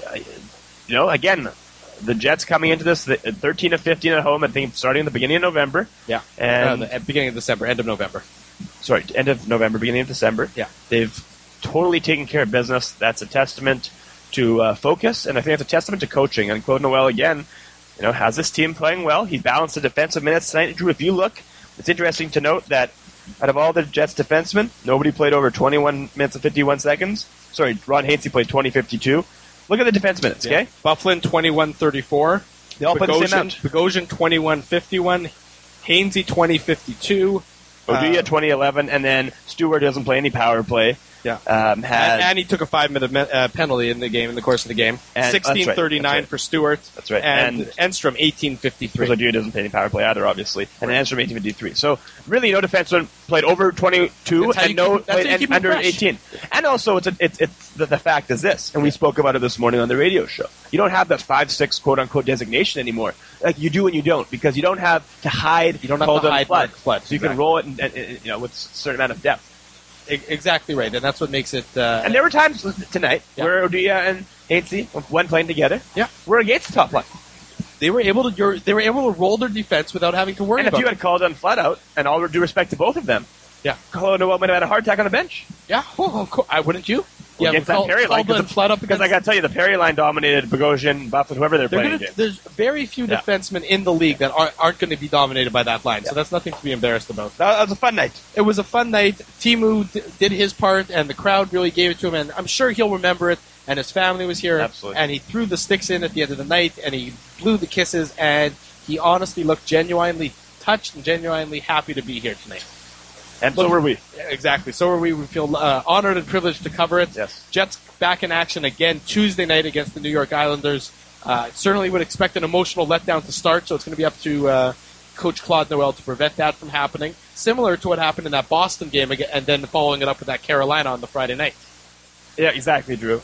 [SPEAKER 3] again, the Jets coming into this 13 of 15 at home. I think starting in the beginning of November.
[SPEAKER 2] Yeah,
[SPEAKER 3] And
[SPEAKER 2] the beginning of December, end of November.
[SPEAKER 3] sorry, end of November, beginning of December.
[SPEAKER 2] Yeah.
[SPEAKER 3] They've totally taken care of business. That's a testament to focus, and I think it's a testament to coaching. And Claude Noel, again, has this team playing well. He balanced the defensive minutes tonight. Drew, if you look, it's interesting to note that out of all the Jets defensemen, nobody played over 21 minutes and 51 seconds. Sorry, Ron Hainsey played 20:52. Look at the defense minutes, okay?
[SPEAKER 2] Bufflin 21:34.
[SPEAKER 3] They all play the same amount.
[SPEAKER 2] Bogosian 21:51. Hainsey 20:52.
[SPEAKER 3] Oduya 2011, and then Stewart doesn't play any power play.
[SPEAKER 2] Yeah.
[SPEAKER 3] Had
[SPEAKER 2] And he took a 5-minute penalty in the course of the game.
[SPEAKER 3] And-
[SPEAKER 2] 16:39
[SPEAKER 3] that's right.
[SPEAKER 2] for Stewart.
[SPEAKER 3] That's right.
[SPEAKER 2] And
[SPEAKER 3] And-
[SPEAKER 2] Enstrom 18:53.
[SPEAKER 3] because Oduya doesn't play any power play either, obviously, and then Enstrom 18:53. So really, no defenseman played over 22,
[SPEAKER 2] That's how
[SPEAKER 3] and
[SPEAKER 2] you
[SPEAKER 3] no
[SPEAKER 2] keep- that's how you
[SPEAKER 3] played
[SPEAKER 2] keep 'em
[SPEAKER 3] under
[SPEAKER 2] fresh.
[SPEAKER 3] 18. And also, it's the fact is this, and we spoke about it this morning on the radio show. You don't have that 5-6 quote unquote designation anymore. Like you do and you don't, because you don't have to hide.
[SPEAKER 2] You don't have
[SPEAKER 3] Cold
[SPEAKER 2] to
[SPEAKER 3] and
[SPEAKER 2] hide
[SPEAKER 3] flood.
[SPEAKER 2] Mark Flood.
[SPEAKER 3] So you can
[SPEAKER 2] Exactly.
[SPEAKER 3] roll it, with a certain amount of depth.
[SPEAKER 2] Exactly right, and that's what makes it.
[SPEAKER 3] And there were times tonight
[SPEAKER 2] Yeah.
[SPEAKER 3] where Oduya and Hainsey, when playing together,
[SPEAKER 2] Yeah.
[SPEAKER 3] were against the top line.
[SPEAKER 2] they were able to roll their defense without having to worry
[SPEAKER 3] And if
[SPEAKER 2] about
[SPEAKER 3] you
[SPEAKER 2] it.
[SPEAKER 3] had called on flat out, and all due respect to both of them,
[SPEAKER 2] Yeah.
[SPEAKER 3] Claude Noel might have had a heart attack on the bench.
[SPEAKER 2] Yeah, of course. Wouldn't you? Yeah,
[SPEAKER 3] against that Perry line.
[SPEAKER 2] flat up
[SPEAKER 3] Because I got to tell you, the Perry line dominated Bogosian, Bufflin, whoever they're playing against.
[SPEAKER 2] There's very few
[SPEAKER 3] Yeah.
[SPEAKER 2] defensemen in the league that aren't going to be dominated by that line, so that's nothing to be embarrassed about.
[SPEAKER 3] That was a fun night.
[SPEAKER 2] It was a fun night. Timu did his part, and the crowd really gave it to him, and I'm sure he'll remember it. And his family was here,
[SPEAKER 3] Absolutely.
[SPEAKER 2] and he threw the sticks in at the end of the night, and he blew the kisses, and he honestly looked genuinely touched and genuinely happy to be here tonight.
[SPEAKER 3] And so were we.
[SPEAKER 2] Yeah, exactly. So are we. We feel honored and privileged to cover it.
[SPEAKER 3] Yes.
[SPEAKER 2] Jets back in action again Tuesday night against the New York Islanders. Certainly would expect an emotional letdown to start, so it's going to be up to Coach Claude Noel to prevent that from happening. Similar to what happened in that Boston game, and then following it up with that Carolina on the Friday night.
[SPEAKER 3] Yeah, exactly, Drew.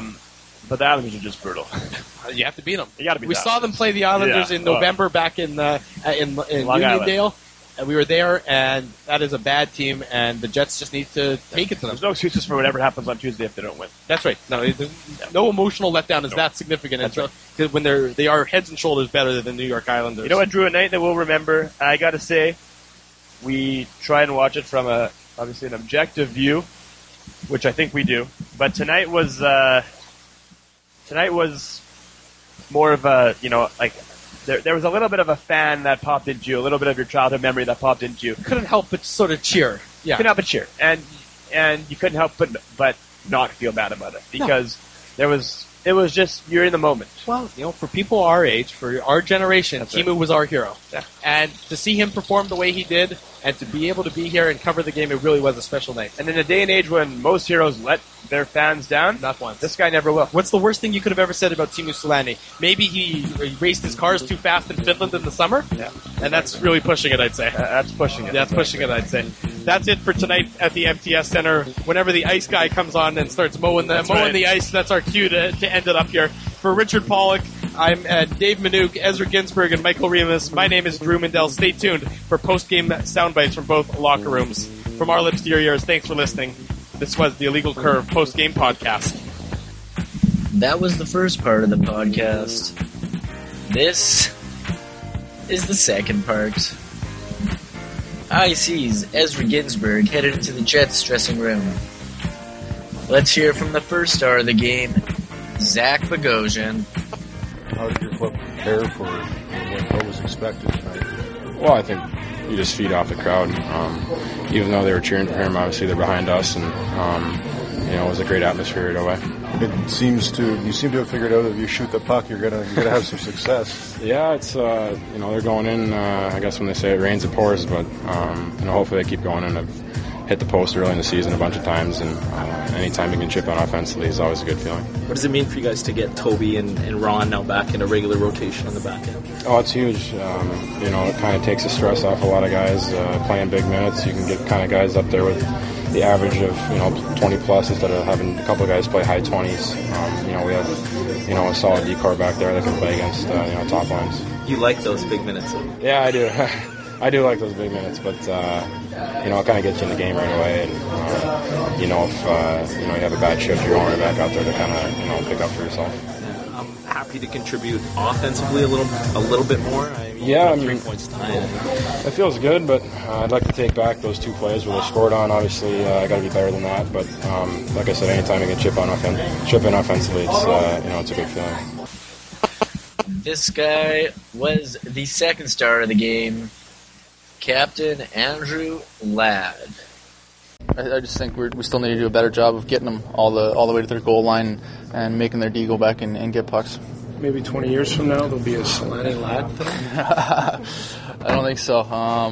[SPEAKER 3] But the Islanders are just brutal.
[SPEAKER 2] You have to beat them.
[SPEAKER 3] You gotta beat
[SPEAKER 2] We
[SPEAKER 3] the
[SPEAKER 2] saw them
[SPEAKER 3] Islanders.
[SPEAKER 2] play the Islanders
[SPEAKER 3] Yeah.
[SPEAKER 2] in November back in
[SPEAKER 3] Long Island.
[SPEAKER 2] Uniondale. and we were there, and that is a bad team, and the Jets just need to take it to them.
[SPEAKER 3] There's no excuses for whatever happens on Tuesday if they don't win.
[SPEAKER 2] That's right. No emotional letdown is that significant.
[SPEAKER 3] That's right.
[SPEAKER 2] Because when they are heads and shoulders better than the New York Islanders.
[SPEAKER 3] You know what, Drew, a night that we'll remember, I got to say, we try and watch it from obviously an objective view, which I think we do. But tonight was more of a, there was a little bit of a fan that popped into you, a little bit of your childhood memory that popped into you.
[SPEAKER 2] Couldn't help but sort of cheer. Yeah.
[SPEAKER 3] You couldn't help but cheer. And you couldn't help but not feel bad about it. Because it was just, you're in the moment.
[SPEAKER 2] Well, for people our age, for our generation, Timu was our hero.
[SPEAKER 3] Yeah.
[SPEAKER 2] And to see him perform the way he did, and to be able to be here and cover the game, it really was a special night.
[SPEAKER 3] And in a day and age when most heroes let their fans down,
[SPEAKER 2] not once.
[SPEAKER 3] This guy never will.
[SPEAKER 2] What's the worst thing you could have ever said about Timu Solani? Maybe he raced his cars too fast in Finland in the summer?
[SPEAKER 3] Yeah.
[SPEAKER 2] And that's really pushing it, I'd say.
[SPEAKER 3] That's pushing it.
[SPEAKER 2] That's pushing it, I'd say. That's it for tonight at the MTS Center. Whenever the ice guy comes on and starts mowing the ice, that's our cue to end it up here. For Richard Pollock, I'm Dave Manouk, Ezra Ginsberg, and Michael Remus. My name is Drew Mindell. Stay tuned for post-game soundbites from both locker rooms. From our lips to your ears, thanks for listening. This was the Illegal Curve post-game podcast.
[SPEAKER 1] That was the first part of the podcast. This is the second part. IC's Ezra Ginsberg headed into the Jets dressing room. Let's hear from the first star of the game, Zach Bogosian.
[SPEAKER 4] How did your club prepare for what was expected tonight?
[SPEAKER 5] Well, I think you just feed off the crowd. Even though they were cheering for him, obviously they're behind us, and it was a great atmosphere right away.
[SPEAKER 4] You seem to have figured out that if you shoot the puck, you're gonna have some success.
[SPEAKER 5] Yeah, it's they're going in. I guess when they say it rains, it pours, but hopefully they keep going in. I've hit the post early in the season a bunch of times, and anytime you can chip on offensively is always a good feeling.
[SPEAKER 6] What does it mean for you guys to get Toby and Ron now back in a regular rotation on the back end?
[SPEAKER 5] Oh, it's huge. It kind of takes the stress off a lot of guys playing big minutes. You can get kind of guys up there with the average of 20 plus instead of having a couple of guys play high 20s. We have a solid D-core back there that can play against top lines.
[SPEAKER 6] You like those big minutes?
[SPEAKER 5] Yeah, I do. I do like those big minutes, but it kind of gets you in the game right away. And if you have a bad shift, you're going right back out there to kind of pick up for yourself.
[SPEAKER 6] Yeah, I'm happy to contribute offensively a little bit more. 3 points tonight.
[SPEAKER 5] It feels good, but I'd like to take back those 2 plays where they scored on. Obviously, I got to be better than that. But like I said, anytime you can chip in offensively, it's a good feeling.
[SPEAKER 1] This guy was the second star of the game, Captain Andrew Ladd.
[SPEAKER 7] I just think we still need to do a better job of getting them all the way to their goal line and making their D go back and get pucks.
[SPEAKER 8] Maybe 20 years from now, there'll be a Solani Ladd thing?
[SPEAKER 7] I don't think so.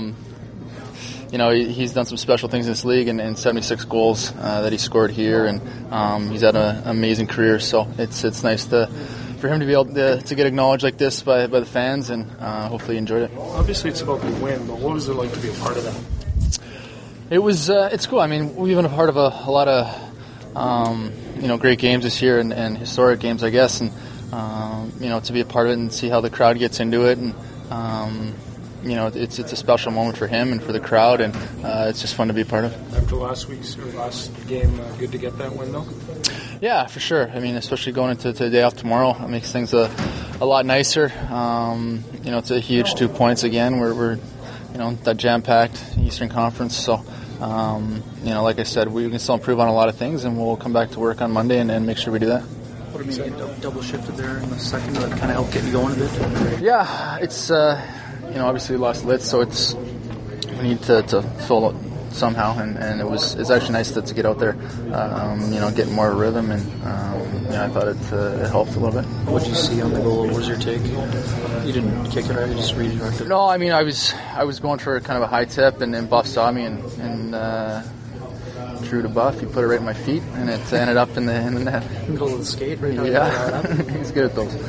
[SPEAKER 7] He's done some special things in this league and 76 goals that he scored here, and he's had an amazing career. So it's nice for him to be able to get acknowledged like this by the fans, and hopefully he enjoyed it.
[SPEAKER 8] Obviously, it's about the win, but what was it like to be a part of that?
[SPEAKER 7] It's cool. I mean, we've been a part of a lot of great games this year and historic games, I guess, and to be a part of it and see how the crowd gets into it, and it's a special moment for him and for the crowd, and it's just fun to be a part of.
[SPEAKER 8] After last game, good to get that win, though?
[SPEAKER 7] Yeah, for sure. I mean, especially going into the day off tomorrow, it makes things a lot nicer. It's a huge 2 points again. We're that jam-packed Eastern Conference, so like I said, we can still improve on a lot of things, and we'll come back to work on Monday and make sure we do that.
[SPEAKER 9] What do you mean, get double shifted there in the second? That kind of help get you going a bit?
[SPEAKER 7] Yeah, it's obviously we lost Litz, so we need to fill it somehow, and it's actually nice to get out there, get more rhythm, and I thought it helped a little bit.
[SPEAKER 9] What did you see on the goal? What was your take? You didn't kick it right, you just redirected it?
[SPEAKER 7] No, I mean, I was going for kind of a high tip, and then Buff saw me, and true to Buff, he put it right in my feet, and it ended up in the net.
[SPEAKER 9] Middle of the skate, right?
[SPEAKER 7] Yeah, he's good at those.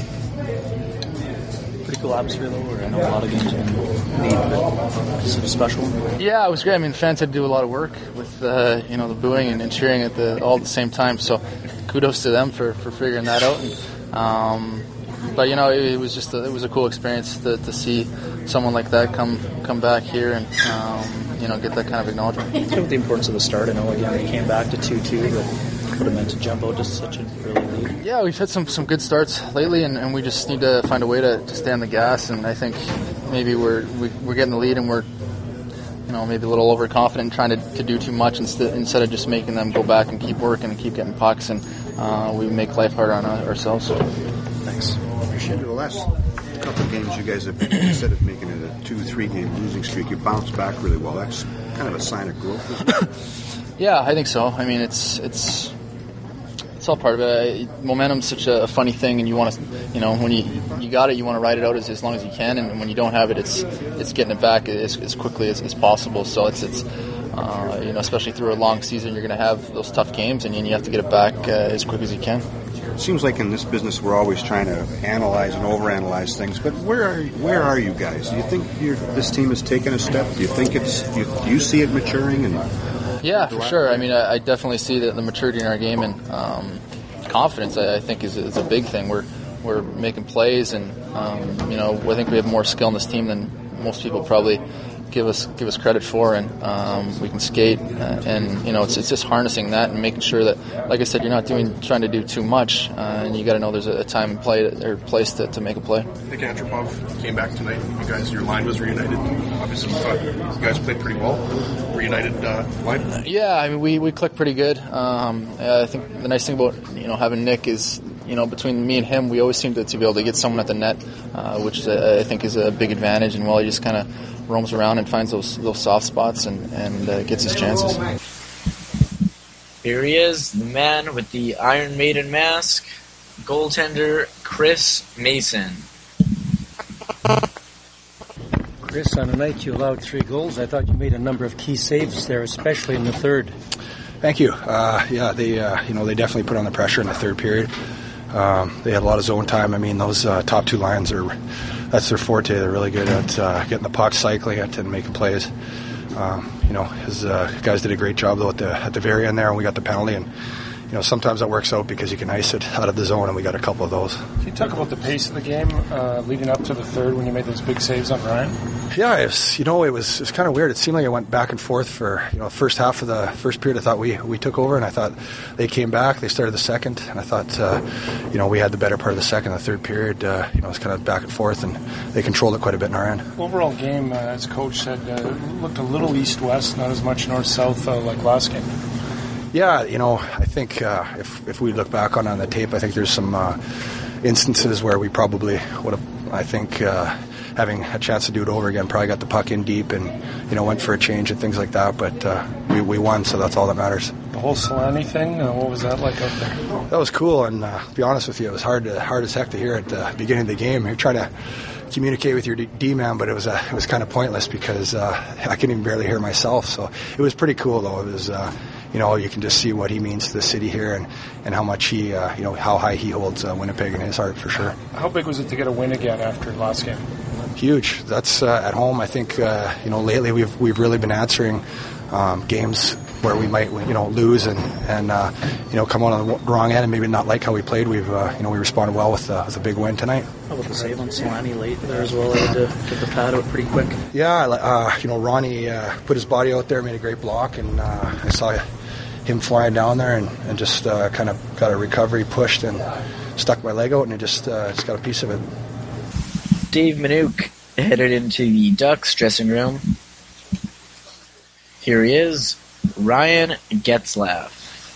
[SPEAKER 9] Pretty cool atmosphere, though, where I know a lot of games are going to need some special.
[SPEAKER 7] Yeah, it was great. I mean, fans had to do a lot of work with the booing and cheering all at the same time. So, kudos to them for figuring that out. And But it was just it was a cool experience to see someone like that come back here and get that kind of acknowledgement.
[SPEAKER 9] Let's talk about the importance of the start. I know again they came back to 2-2, but what it meant to jump out to such a early lead.
[SPEAKER 7] Yeah, we've had some good starts lately, and we just need to find a way to stay on the gas. And I think maybe we're getting the lead, and we're maybe a little overconfident, trying to do too much instead of just making them go back and keep working and keep getting pucks, and we make life harder on ourselves.
[SPEAKER 9] Thanks.
[SPEAKER 10] Appreciate it. The last couple of games, you guys have, instead of making it a 2-3 game losing streak, you bounced back really well. That's kind of a sign of growth, isn't it?
[SPEAKER 7] Yeah, I think so. I mean, it's all part of it. Momentum's such a funny thing, and you want to, when you got it, you want to ride it out as long as you can, and when you don't have it, it's getting it back as quickly as possible. So it's especially through a long season, you're going to have those tough games, and you have to get it back as quick as you can.
[SPEAKER 10] It seems like in this business we're always trying to analyze and overanalyze things, but where are you guys? Do you think this team has taken a step? Do you think do you see it maturing?
[SPEAKER 7] Yeah, for sure. I mean, I definitely see the maturity in our game, and confidence, I think, is a big thing. We're making plays, and I think we have more skill in this team than most people probably give us credit for, and we can skate, and it's just harnessing that and making sure that, like I said, you're not trying to do too much, and you got to know there's a time and place to make a play.
[SPEAKER 11] Nick Antropov came back tonight. You guys, your line was reunited. Obviously, you thought you guys played pretty well. Reunited line.
[SPEAKER 7] Yeah, I mean we clicked pretty good. I think the nice thing about having Nick is between me and him, we always seem to be able to get someone at the net, which I think is a big advantage. And he just kind of roams around and finds those soft spots and gets his chances.
[SPEAKER 1] Here he is, the man with the Iron Maiden mask, goaltender Chris Mason.
[SPEAKER 12] Chris, on a night you allowed 3 goals, I thought you made a number of key saves there, especially in the third.
[SPEAKER 13] Thank you. They definitely put on the pressure in the third period. They had a lot of zone time. I mean, those top 2 lines that's their forte. They're really good at getting the puck, cycling it, and making plays. His guys did a great job though at the very end there, and we got the penalty. And sometimes that works out because you can ice it out of the zone, and we got a couple of those.
[SPEAKER 8] Can you talk about the pace of the game leading up to the third when you made those big saves on Ryan?
[SPEAKER 13] Yeah, it was kind of weird. It seemed like it went back and forth for first half of the first period. I thought we took over, and I thought they came back. They started the second, and I thought we had the better part of the second. The third period, it was kind of back and forth, and they controlled it quite a bit in our end.
[SPEAKER 8] Overall game, as coach said, looked a little east-west, not as much north-south like last game.
[SPEAKER 13] Yeah, I think if we look back on the tape, I think there's some instances where we probably would have, having a chance to do it over again, probably got the puck in deep and, went for a change and things like that. But we won, so that's all that matters.
[SPEAKER 8] The whole Solani thing, what was that like out there?
[SPEAKER 13] That was cool, and to be honest with you, it was hard as heck to hear at the beginning of the game. You're trying to communicate with your D-man, but it was kind of pointless because I couldn't even barely hear myself. So it was pretty cool, though. It was... you can just see what he means to the city here and how much he, how high he holds Winnipeg in his heart for sure.
[SPEAKER 8] How big was it to get a win again after last game?
[SPEAKER 13] Huge. That's at home. I think, lately we've really been answering games where we might, lose and come on the wrong end and maybe not like how we played. We responded well with a big win tonight.
[SPEAKER 9] How about the save on Solani late there as well? I had to get the pad out pretty quick.
[SPEAKER 13] Yeah, Ronnie put his body out there, made a great block, and I saw him flying down there and just kind of got a recovery, pushed and stuck my leg out, and it just got a piece of it.
[SPEAKER 1] Dave Minuk headed into the Ducks dressing room. Here he is, Ryan Getzlaff.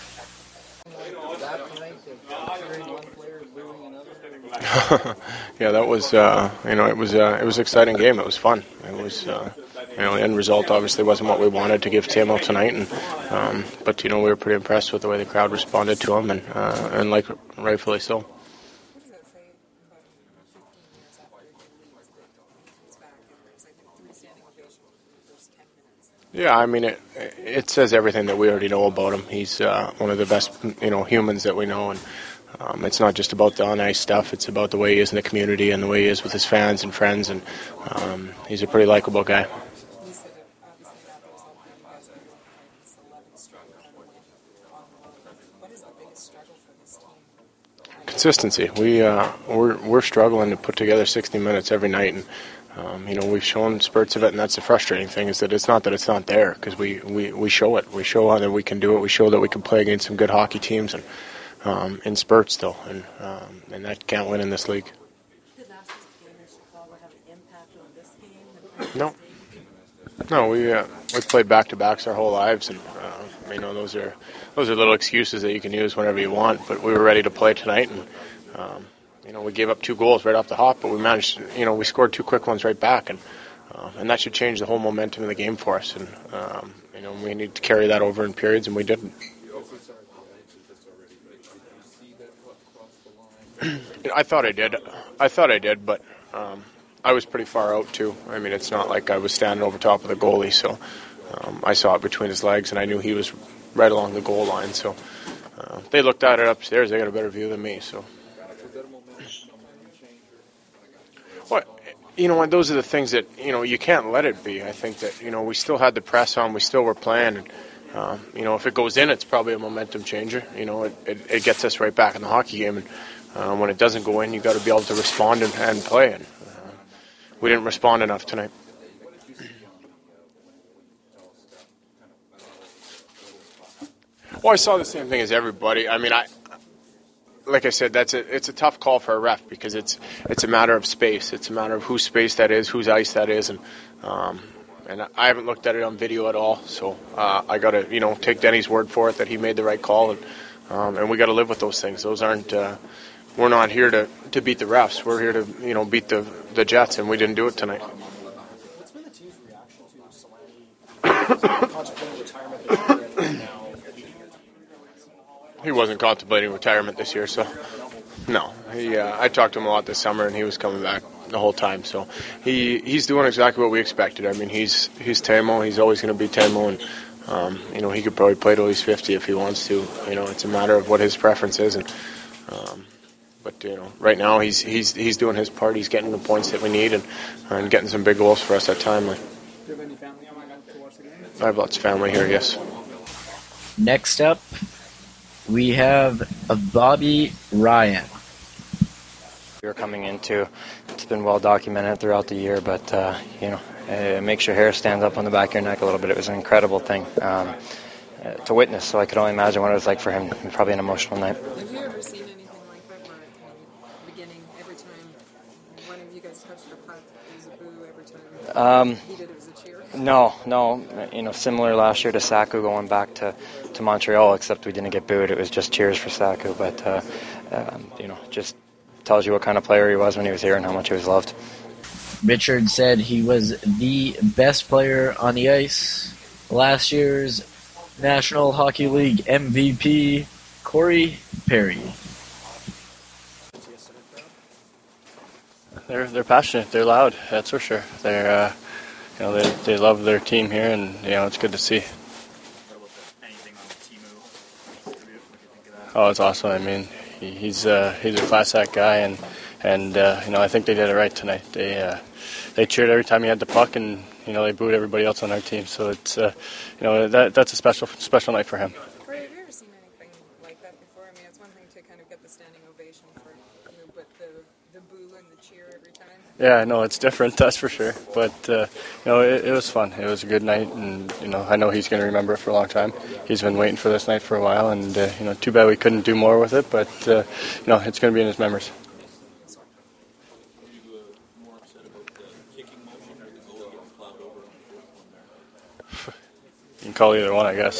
[SPEAKER 5] Yeah, that was it was an exciting game. It was fun. It was the end result obviously wasn't what we wanted to give Tamo tonight, and but we were pretty impressed with the way the crowd responded to him, and like rightfully so. Yeah, I mean it says everything that we already know about him. He's one of the best humans that we know, and it's not just about the on-ice stuff. It's about the way he is in the community and the way he is with his fans and friends, and he's a pretty likable guy. Consistency. We're struggling to put together 60 minutes every night, and we've shown spurts of it, and that's the frustrating thing, is that it's not there, because we show it. We show how that we can do it. We show that we can play against some good hockey teams, and in spurts still, and that can't win in this league. No, we played back-to-backs our whole lives, and those are little excuses that you can use whenever you want. But we were ready to play tonight, and we gave up 2 goals right off the hop, but we managed. We scored 2 quick ones right back, and that should change the whole momentum of the game for us. And we need to carry that over in periods, and we didn't. I thought I did, but I was pretty far out too. It's not like I was standing over top of the goalie, so I saw it between his legs, and I knew he was right along the goal line. So they looked at it upstairs. They got a better view than me. So, those are the things that you can't let it be. I think that we still had the press on. We still were playing, and if it goes in, it's probably a momentum changer. It gets us right back in the hockey game, and when it doesn't go in, you got to be able to respond and play. And we didn't respond enough tonight. Well, I saw the same thing as everybody. Like I said, it's a tough call for a ref, because it's a matter of space. It's a matter of whose space that is, whose ice that is, and I haven't looked at it on video at all. So I got to take Denny's word for it that he made the right call, and we got to live with those things. Those aren't. We're not here to beat the refs. We're here to beat the Jets, and we didn't do it tonight.
[SPEAKER 14] What's been the team's reaction to Solani contemplating retirement this year and now?
[SPEAKER 5] He wasn't contemplating retirement this year, so no. I talked to him a lot this summer, and he was coming back the whole time. So he's doing exactly what we expected. He's Tamo. He's always going to be Tamo, and he could probably play till he's 50 if he wants to. It's a matter of what his preference is, and. But right now he's doing his part. He's getting the points that we need, and getting some big goals for us at Timely.
[SPEAKER 14] Do you have any family to watch the game?
[SPEAKER 5] I have lots of family here, yes.
[SPEAKER 1] Next up, we have Bobby Ryan.
[SPEAKER 15] We were coming into, it's been well documented throughout the year, but it makes your hair stand up on the back of your neck a little bit. It was an incredible thing to witness. So I could only imagine what it was like for him. Probably an emotional night.
[SPEAKER 16] Have you ever seen anything like that where at the beginning, every time one of you guys touched the puck, it was a boo every time he did it was a cheer?
[SPEAKER 15] No. Similar last year to Saku going back to Montreal, except we didn't get booed. It was just cheers for Saku. But, just tells you what kind of player he was when he was here and how much he was loved.
[SPEAKER 1] Richard said he was the best player on the ice. Last year's National Hockey League MVP, Corey Perry.
[SPEAKER 17] They're passionate. They're loud. That's for sure. They're they love their team here, and it's good to see. Oh, it's awesome. He's a class act guy, and I think they did it right tonight. They cheered every time he had the puck, and they booed everybody else on our team. So it's that's a special night for him.
[SPEAKER 16] Corey, have you ever seen anything like that before? It's one thing to kind of get the standing ovation for but the boo and the cheer every time.
[SPEAKER 17] Yeah, no, it's different. That's for sure. But it was fun. It was a good night, and I know he's going to remember it for a long time. He's been waiting for this night for a while, and too bad we couldn't do more with it. But it's going to be in his memories. You can call either one, I guess.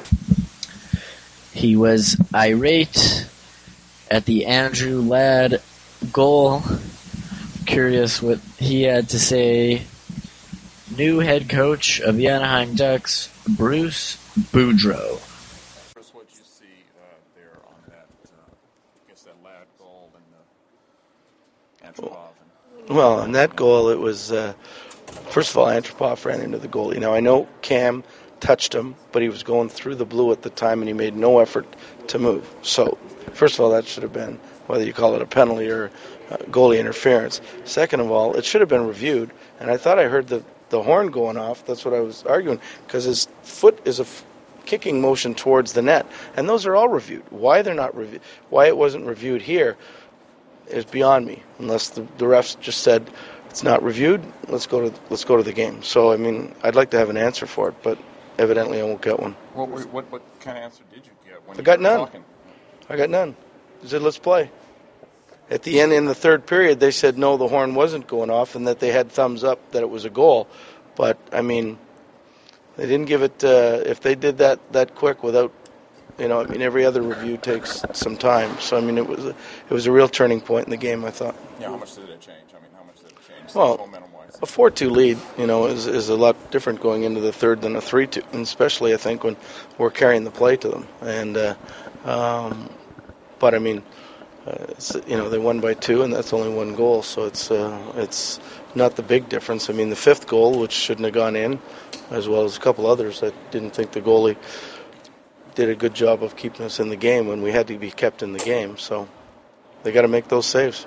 [SPEAKER 1] He was irate at the Andrew Ladd goal. Curious what he had to say. New head coach of the Anaheim Ducks, Bruce Boudreau.
[SPEAKER 4] What you see there on that, that Ladd goal and Antropov?
[SPEAKER 18] Well, on that goal, it was first of all, Antropov ran into the goalie. Now I know Cam touched him, but he was going through the blue at the time, and he made no effort to move. So, first of all, that should have been, whether you call it a penalty or goalie interference. Second of all, it should have been reviewed, and I thought I heard the horn going off. That's what I was arguing, because his foot is kicking motion towards the net, and those are all reviewed. Why they're not reviewed, why it wasn't reviewed here, is beyond me. Unless the refs just said it's not reviewed, let's go to the game. So I mean, I'd like to have an answer for it, but evidently I won't get one.
[SPEAKER 11] What kind of answer did you get? When
[SPEAKER 18] I got none. They said let's play. At the end, in the third period, they said no, the horn wasn't going off, and that they had thumbs up that it was a goal. But I mean, they didn't give it. If they did that quick without, every other review takes some time. So I mean, it was a real turning point in the game, I thought.
[SPEAKER 11] Yeah, how much did it change? I mean, how much did it change?
[SPEAKER 18] Well, a 4-2 lead, is a lot different going into the third than a 3-2, and especially I think when we're carrying the play to them. And but I mean. They won by 2, and that's only 1 goal, so it's not the big difference. I mean, the 5th goal, which shouldn't have gone in, as well as a couple others, I didn't think the goalie did a good job of keeping us in the game when we had to be kept in the game. So they got to make those saves.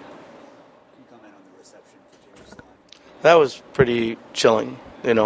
[SPEAKER 18] That was pretty chilling,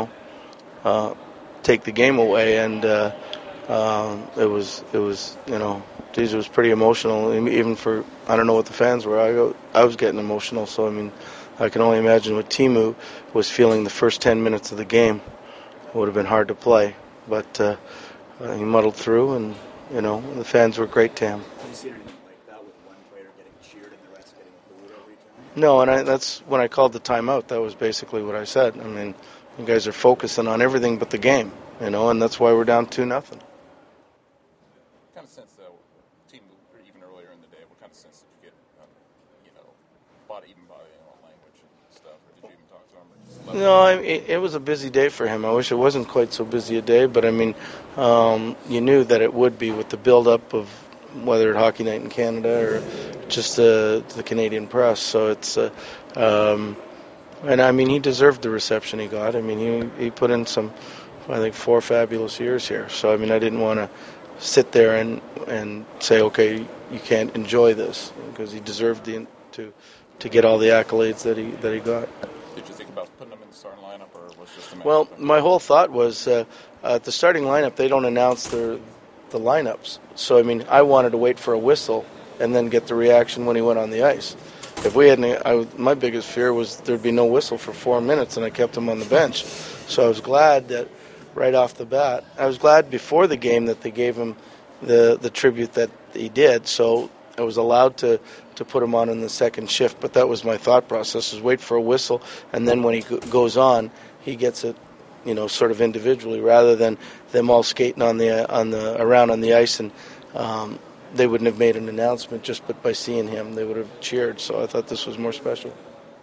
[SPEAKER 18] take the game away, and it was it was pretty emotional, even for, I don't know what the fans were. I was getting emotional, so I mean, I can only imagine what Teemu was feeling the first 10 minutes of the game. It would have been hard to play, but he muddled through, and the fans were great to him.
[SPEAKER 14] Have you seen anything like that with one player getting cheered and the rest getting booed every time?
[SPEAKER 18] No, and that's when I called the timeout. That was basically what I said. I mean, you guys are focusing on everything but the game, and that's why we're down 2-0.
[SPEAKER 11] What kind of sense, team, even earlier in the day, what kind of sense did you get, body language and stuff, or did you even talk to him?
[SPEAKER 18] No, it was a busy day for him. I wish it wasn't quite so busy a day, but I mean, you knew that it would be with the build-up of whether at Hockey Night in Canada or just the Canadian press. So it's, and I mean, he deserved the reception he got. I mean, he put in some, I think, 4 fabulous years here. So I mean, I didn't want to sit there and say, okay, you can't enjoy this, because he deserved to get all the accolades that he got.
[SPEAKER 11] Did you think about putting him in the starting lineup, or was just a matter
[SPEAKER 18] Well, my whole thought was at the starting lineup, they don't announce the lineups. So I mean, I wanted to wait for a whistle and then get the reaction when he went on the ice. If we hadn't, my biggest fear was there'd be no whistle for 4 minutes, and I kept him on the bench. So I was glad that right off the bat, I was glad before the game that they gave him the tribute that he did. So I was allowed to put him on in the second shift. But that was my thought process: is wait for a whistle, and then when he goes on, he gets it, sort of individually, rather than them all skating around on the ice, and they wouldn't have made an announcement just by seeing him. They would have cheered. So I thought this was more special.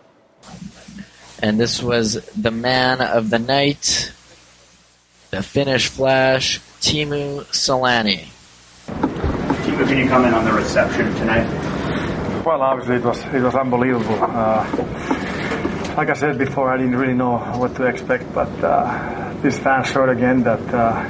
[SPEAKER 1] And this was the man of the night, the Finnish Flash, Teemu Selanne.
[SPEAKER 19] Teemu, can you comment on the reception tonight?
[SPEAKER 20] Well, obviously it was unbelievable. Like I said before, I didn't really know what to expect, but these fans showed again that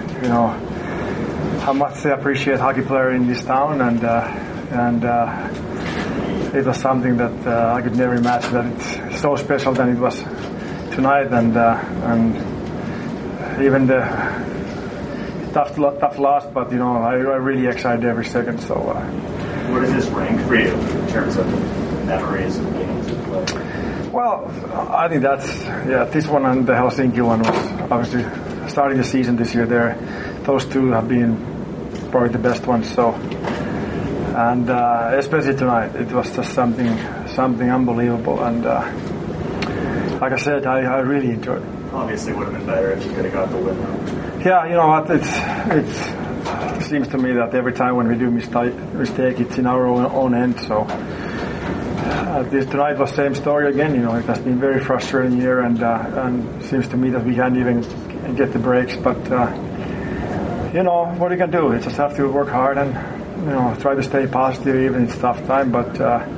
[SPEAKER 20] how much they appreciate hockey player in this town, and it was something that I could never imagine that it's so special than it was tonight, and even the tough loss, but I really excited every second. So,
[SPEAKER 19] where does this rank for you in terms of memories and games of play?
[SPEAKER 20] Well, I think this one and the Helsinki one was obviously starting the season this year. Those two have been probably the best ones. So, and especially tonight, it was just something unbelievable. And like I said, I really enjoyed it.
[SPEAKER 19] Obviously, would have been better if you could have got the win.
[SPEAKER 20] Yeah, you know what? It seems to me that every time when we do mistake, it's in our own end. So tonight was same story again. It has been very frustrating year, and seems to me that we can't even get the breaks. But what you can do? You just have to work hard and try to stay positive even in tough time. But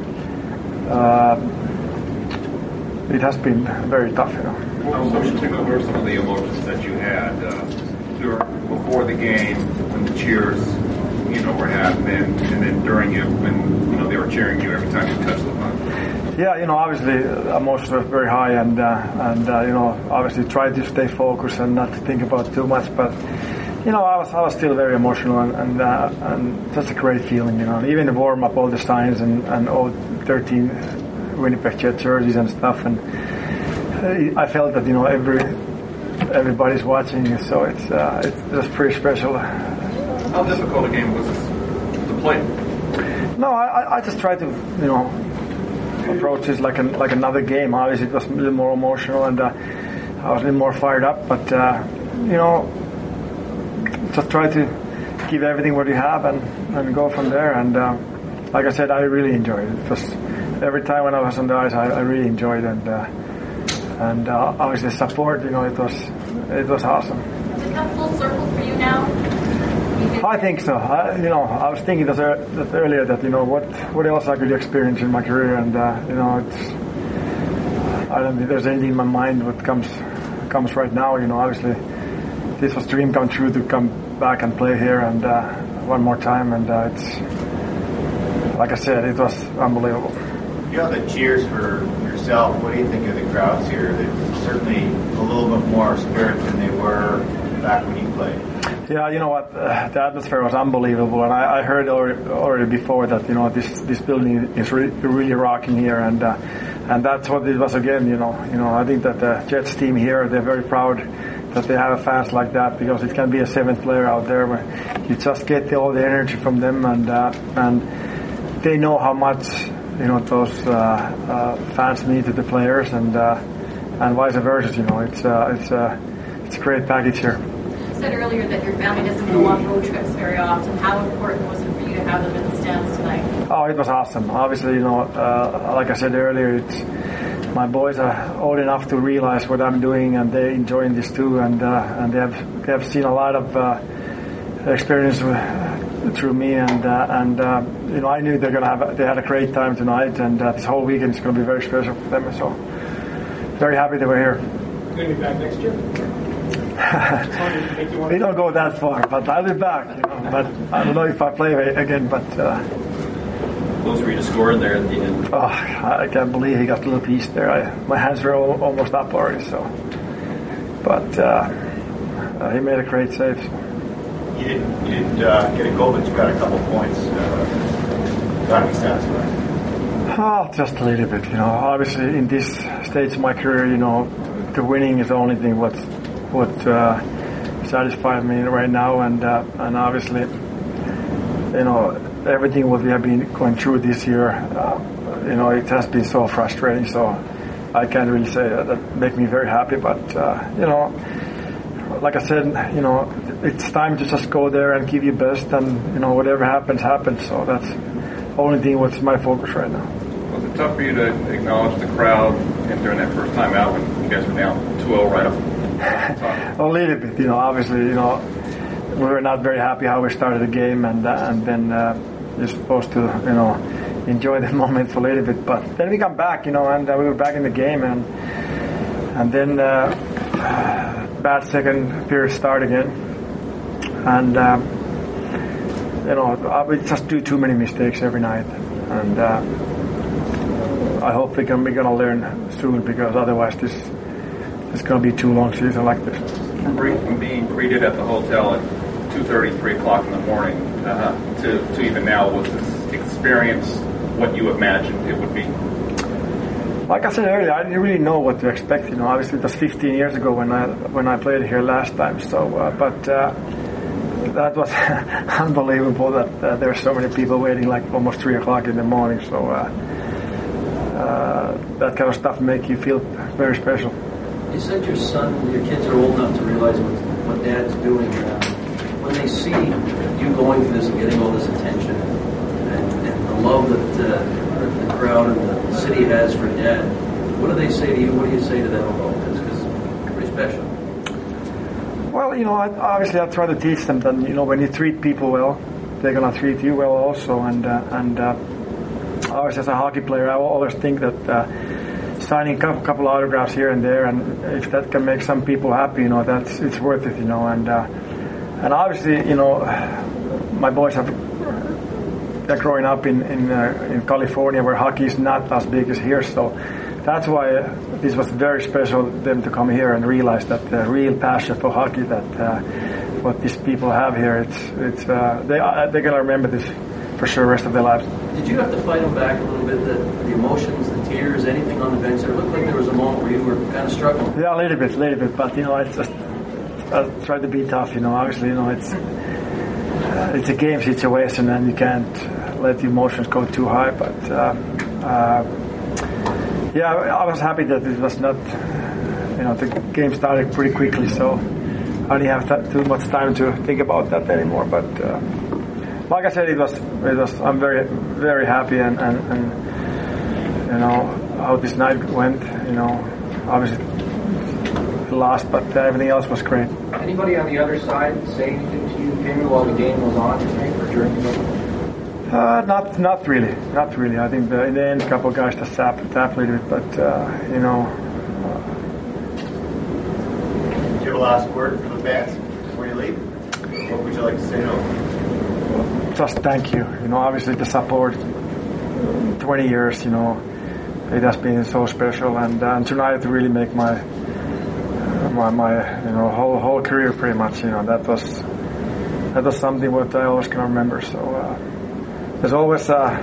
[SPEAKER 20] it has been very tough.
[SPEAKER 21] What were some of the emotions that you had before the game when the cheers, were happening, and then during it when they were cheering you every time you touched the puck?
[SPEAKER 20] Yeah, obviously emotions were very high, and obviously try to stay focused and not to think about too much. But I was still very emotional and just a great feeling. Even the warm up, all the signs and all 13 Winnipeg Jets jerseys and stuff, and I felt that everybody's watching, so it's just pretty special.
[SPEAKER 21] How difficult a game was this to play?
[SPEAKER 20] No, I just tried to approach this like another game. Obviously, it was a little more emotional, and I was a little more fired up. But just try to give everything what you have and go from there. And like I said, I really enjoyed it. Just every time when I was on the ice, I really enjoyed it. And obviously, the support, it was awesome.
[SPEAKER 3] Has it come full circle for you now?
[SPEAKER 20] I think so. I was thinking that earlier that what else I could experience in my career, and it's. I don't think there's anything in my mind what comes right now. Obviously, this was a dream come true to come back and play here and one more time, and it's like I said, it was unbelievable.
[SPEAKER 22] The cheers for yourself. What do you think of the crowds here? They're certainly a little bit more spirit than they were back when you played.
[SPEAKER 20] Yeah, you know what? The atmosphere was unbelievable, and I heard already before that this building is really rocking here, and that's what it was again. I think that the Jets team here, they're very proud that they have fans like that, because it can be a seventh player out there where you just get all the energy from them, and they know how much those fans need to the players, and vice versa. It's a great package here.
[SPEAKER 3] You said earlier that your family doesn't go on road trips very often. How important was it for you to have them in the stands tonight?
[SPEAKER 20] Oh, it was awesome. Obviously, like I said earlier, my boys are old enough to realize what I'm doing, and they're enjoying this too, and they have seen a lot of experience through me, and I knew they had a great time tonight, and this whole weekend is going to be very special for them. So very happy they were here.
[SPEAKER 14] Going to be back next year?
[SPEAKER 20] We don't go that far, but I'll be back. But I don't know if I play again. But
[SPEAKER 6] close for you to score in there at the end.
[SPEAKER 20] Oh, I can't believe he got a little piece there. My hands were almost up already. But he made a great save.
[SPEAKER 22] You didn't get a goal, but you got a couple points. Got to be satisfied.
[SPEAKER 20] Oh, just a little bit. Obviously in this stage of my career, the winning is the only thing what satisfies me right now, and obviously, everything what we have been going through this year, it has been so frustrating. So I can't really say that make me very happy, but like I said, it's time to just go there and give your best, and whatever happens. So that's the only thing what's my focus right now.
[SPEAKER 21] Was it tough for you to acknowledge the crowd and during that first time out when you guys were down 2-0 right up?
[SPEAKER 20] A little bit, obviously, we were not very happy how we started the game, and then you're supposed to, enjoy the moment for a little bit. But then we come back, and we were back in the game, and then bad second period start again, and we just do too many mistakes every night, and I hope we're gonna learn soon, because otherwise it's going to be too long season like this.
[SPEAKER 21] From being greeted at the hotel at 2:30, 3 o'clock in the morning to even now, was this experience what you imagined it would be?
[SPEAKER 20] Like I said earlier, I didn't really know what to expect. Obviously it was 15 years ago when I played here last time. So, but that was unbelievable that there were so many people waiting, like almost 3 o'clock in the morning. So that kind of stuff make you feel very special.
[SPEAKER 23] You said your kids are old enough to realize what Dad's doing. When they see you going through this and getting all this attention and the love that the crowd and the city has for Dad, what do they say to you? What do you say to them about this? Because it's pretty special.
[SPEAKER 20] Well, obviously I try to teach them that, when you treat people well, they're going to treat you well also. And obviously as a hockey player, I always think that signing a couple of autographs here and there, and if that can make some people happy, it's worth it, and obviously, my boys they're growing up in California, where hockey is not as big as here, so that's why this was very special for them to come here and realize that the real passion for hockey, that what these people have here. They're gonna remember this for sure the rest of their lives.
[SPEAKER 23] Did you have to fight them back a little bit? The emotions, the tears, anything on the bench? There looked like there was a moment where you were kind of struggling.
[SPEAKER 20] Yeah, a little bit. But I tried to be tough. Obviously, it's a game situation, and you can't let the emotions go too high. But I was happy that it was not. The game started pretty quickly, so I didn't have too much time to think about that anymore. But like I said, it was. I'm very, very happy, and how this night went. Obviously lost, but everything else was great.
[SPEAKER 14] Anybody on the other side say anything to you, Jamie, while the game was on tonight or during the game?
[SPEAKER 20] Not really. I think in the end, a couple of guys just tapped a little bit, but
[SPEAKER 22] Do you have a last word for the fans before you leave? What would you like to say to them?
[SPEAKER 20] Just thank you. Obviously the support, 20 years, it has been so special, and tonight to really make my whole career pretty much. That was something what I always can remember. So there's always a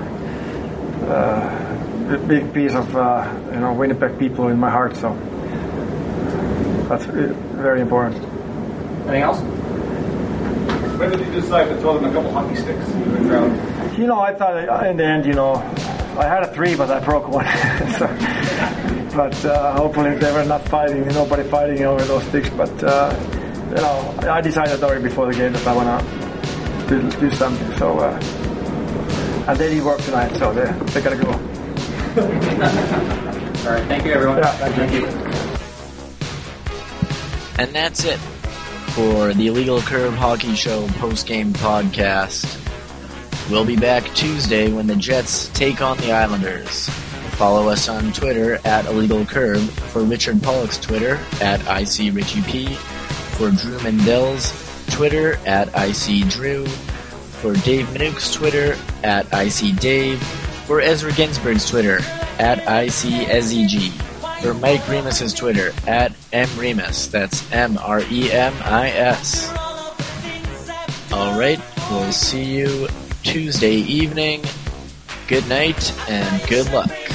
[SPEAKER 20] big piece of Winnipeg people in my heart. So that's very important.
[SPEAKER 14] Anything else?
[SPEAKER 21] When did you decide to throw them a couple hockey sticks in the crowd?
[SPEAKER 20] I thought in the end, I had a 3, but I broke one. But hopefully they were not fighting, nobody fighting over those sticks. But I decided already before the game that I want to do something. So and they didn't work tonight, so they gotta go.
[SPEAKER 14] All right, thank you, everyone.
[SPEAKER 20] Yeah, thank you.
[SPEAKER 1] And that's it for the Illegal Curve Hockey Show post-game podcast. We'll be back Tuesday when the Jets take on the Islanders. Follow us on Twitter at Illegal Curve, for Richard Pollock's Twitter at ICRichieP, for Drew Mandell's Twitter at ICDrew, for Dave Minuke's Twitter at ICDave, for Ezra Ginsburg's Twitter at ICSEG, for Mike Remus's Twitter at MRemus, that's MREMIS. Alright, we'll see you Tuesday evening. Good night and good luck.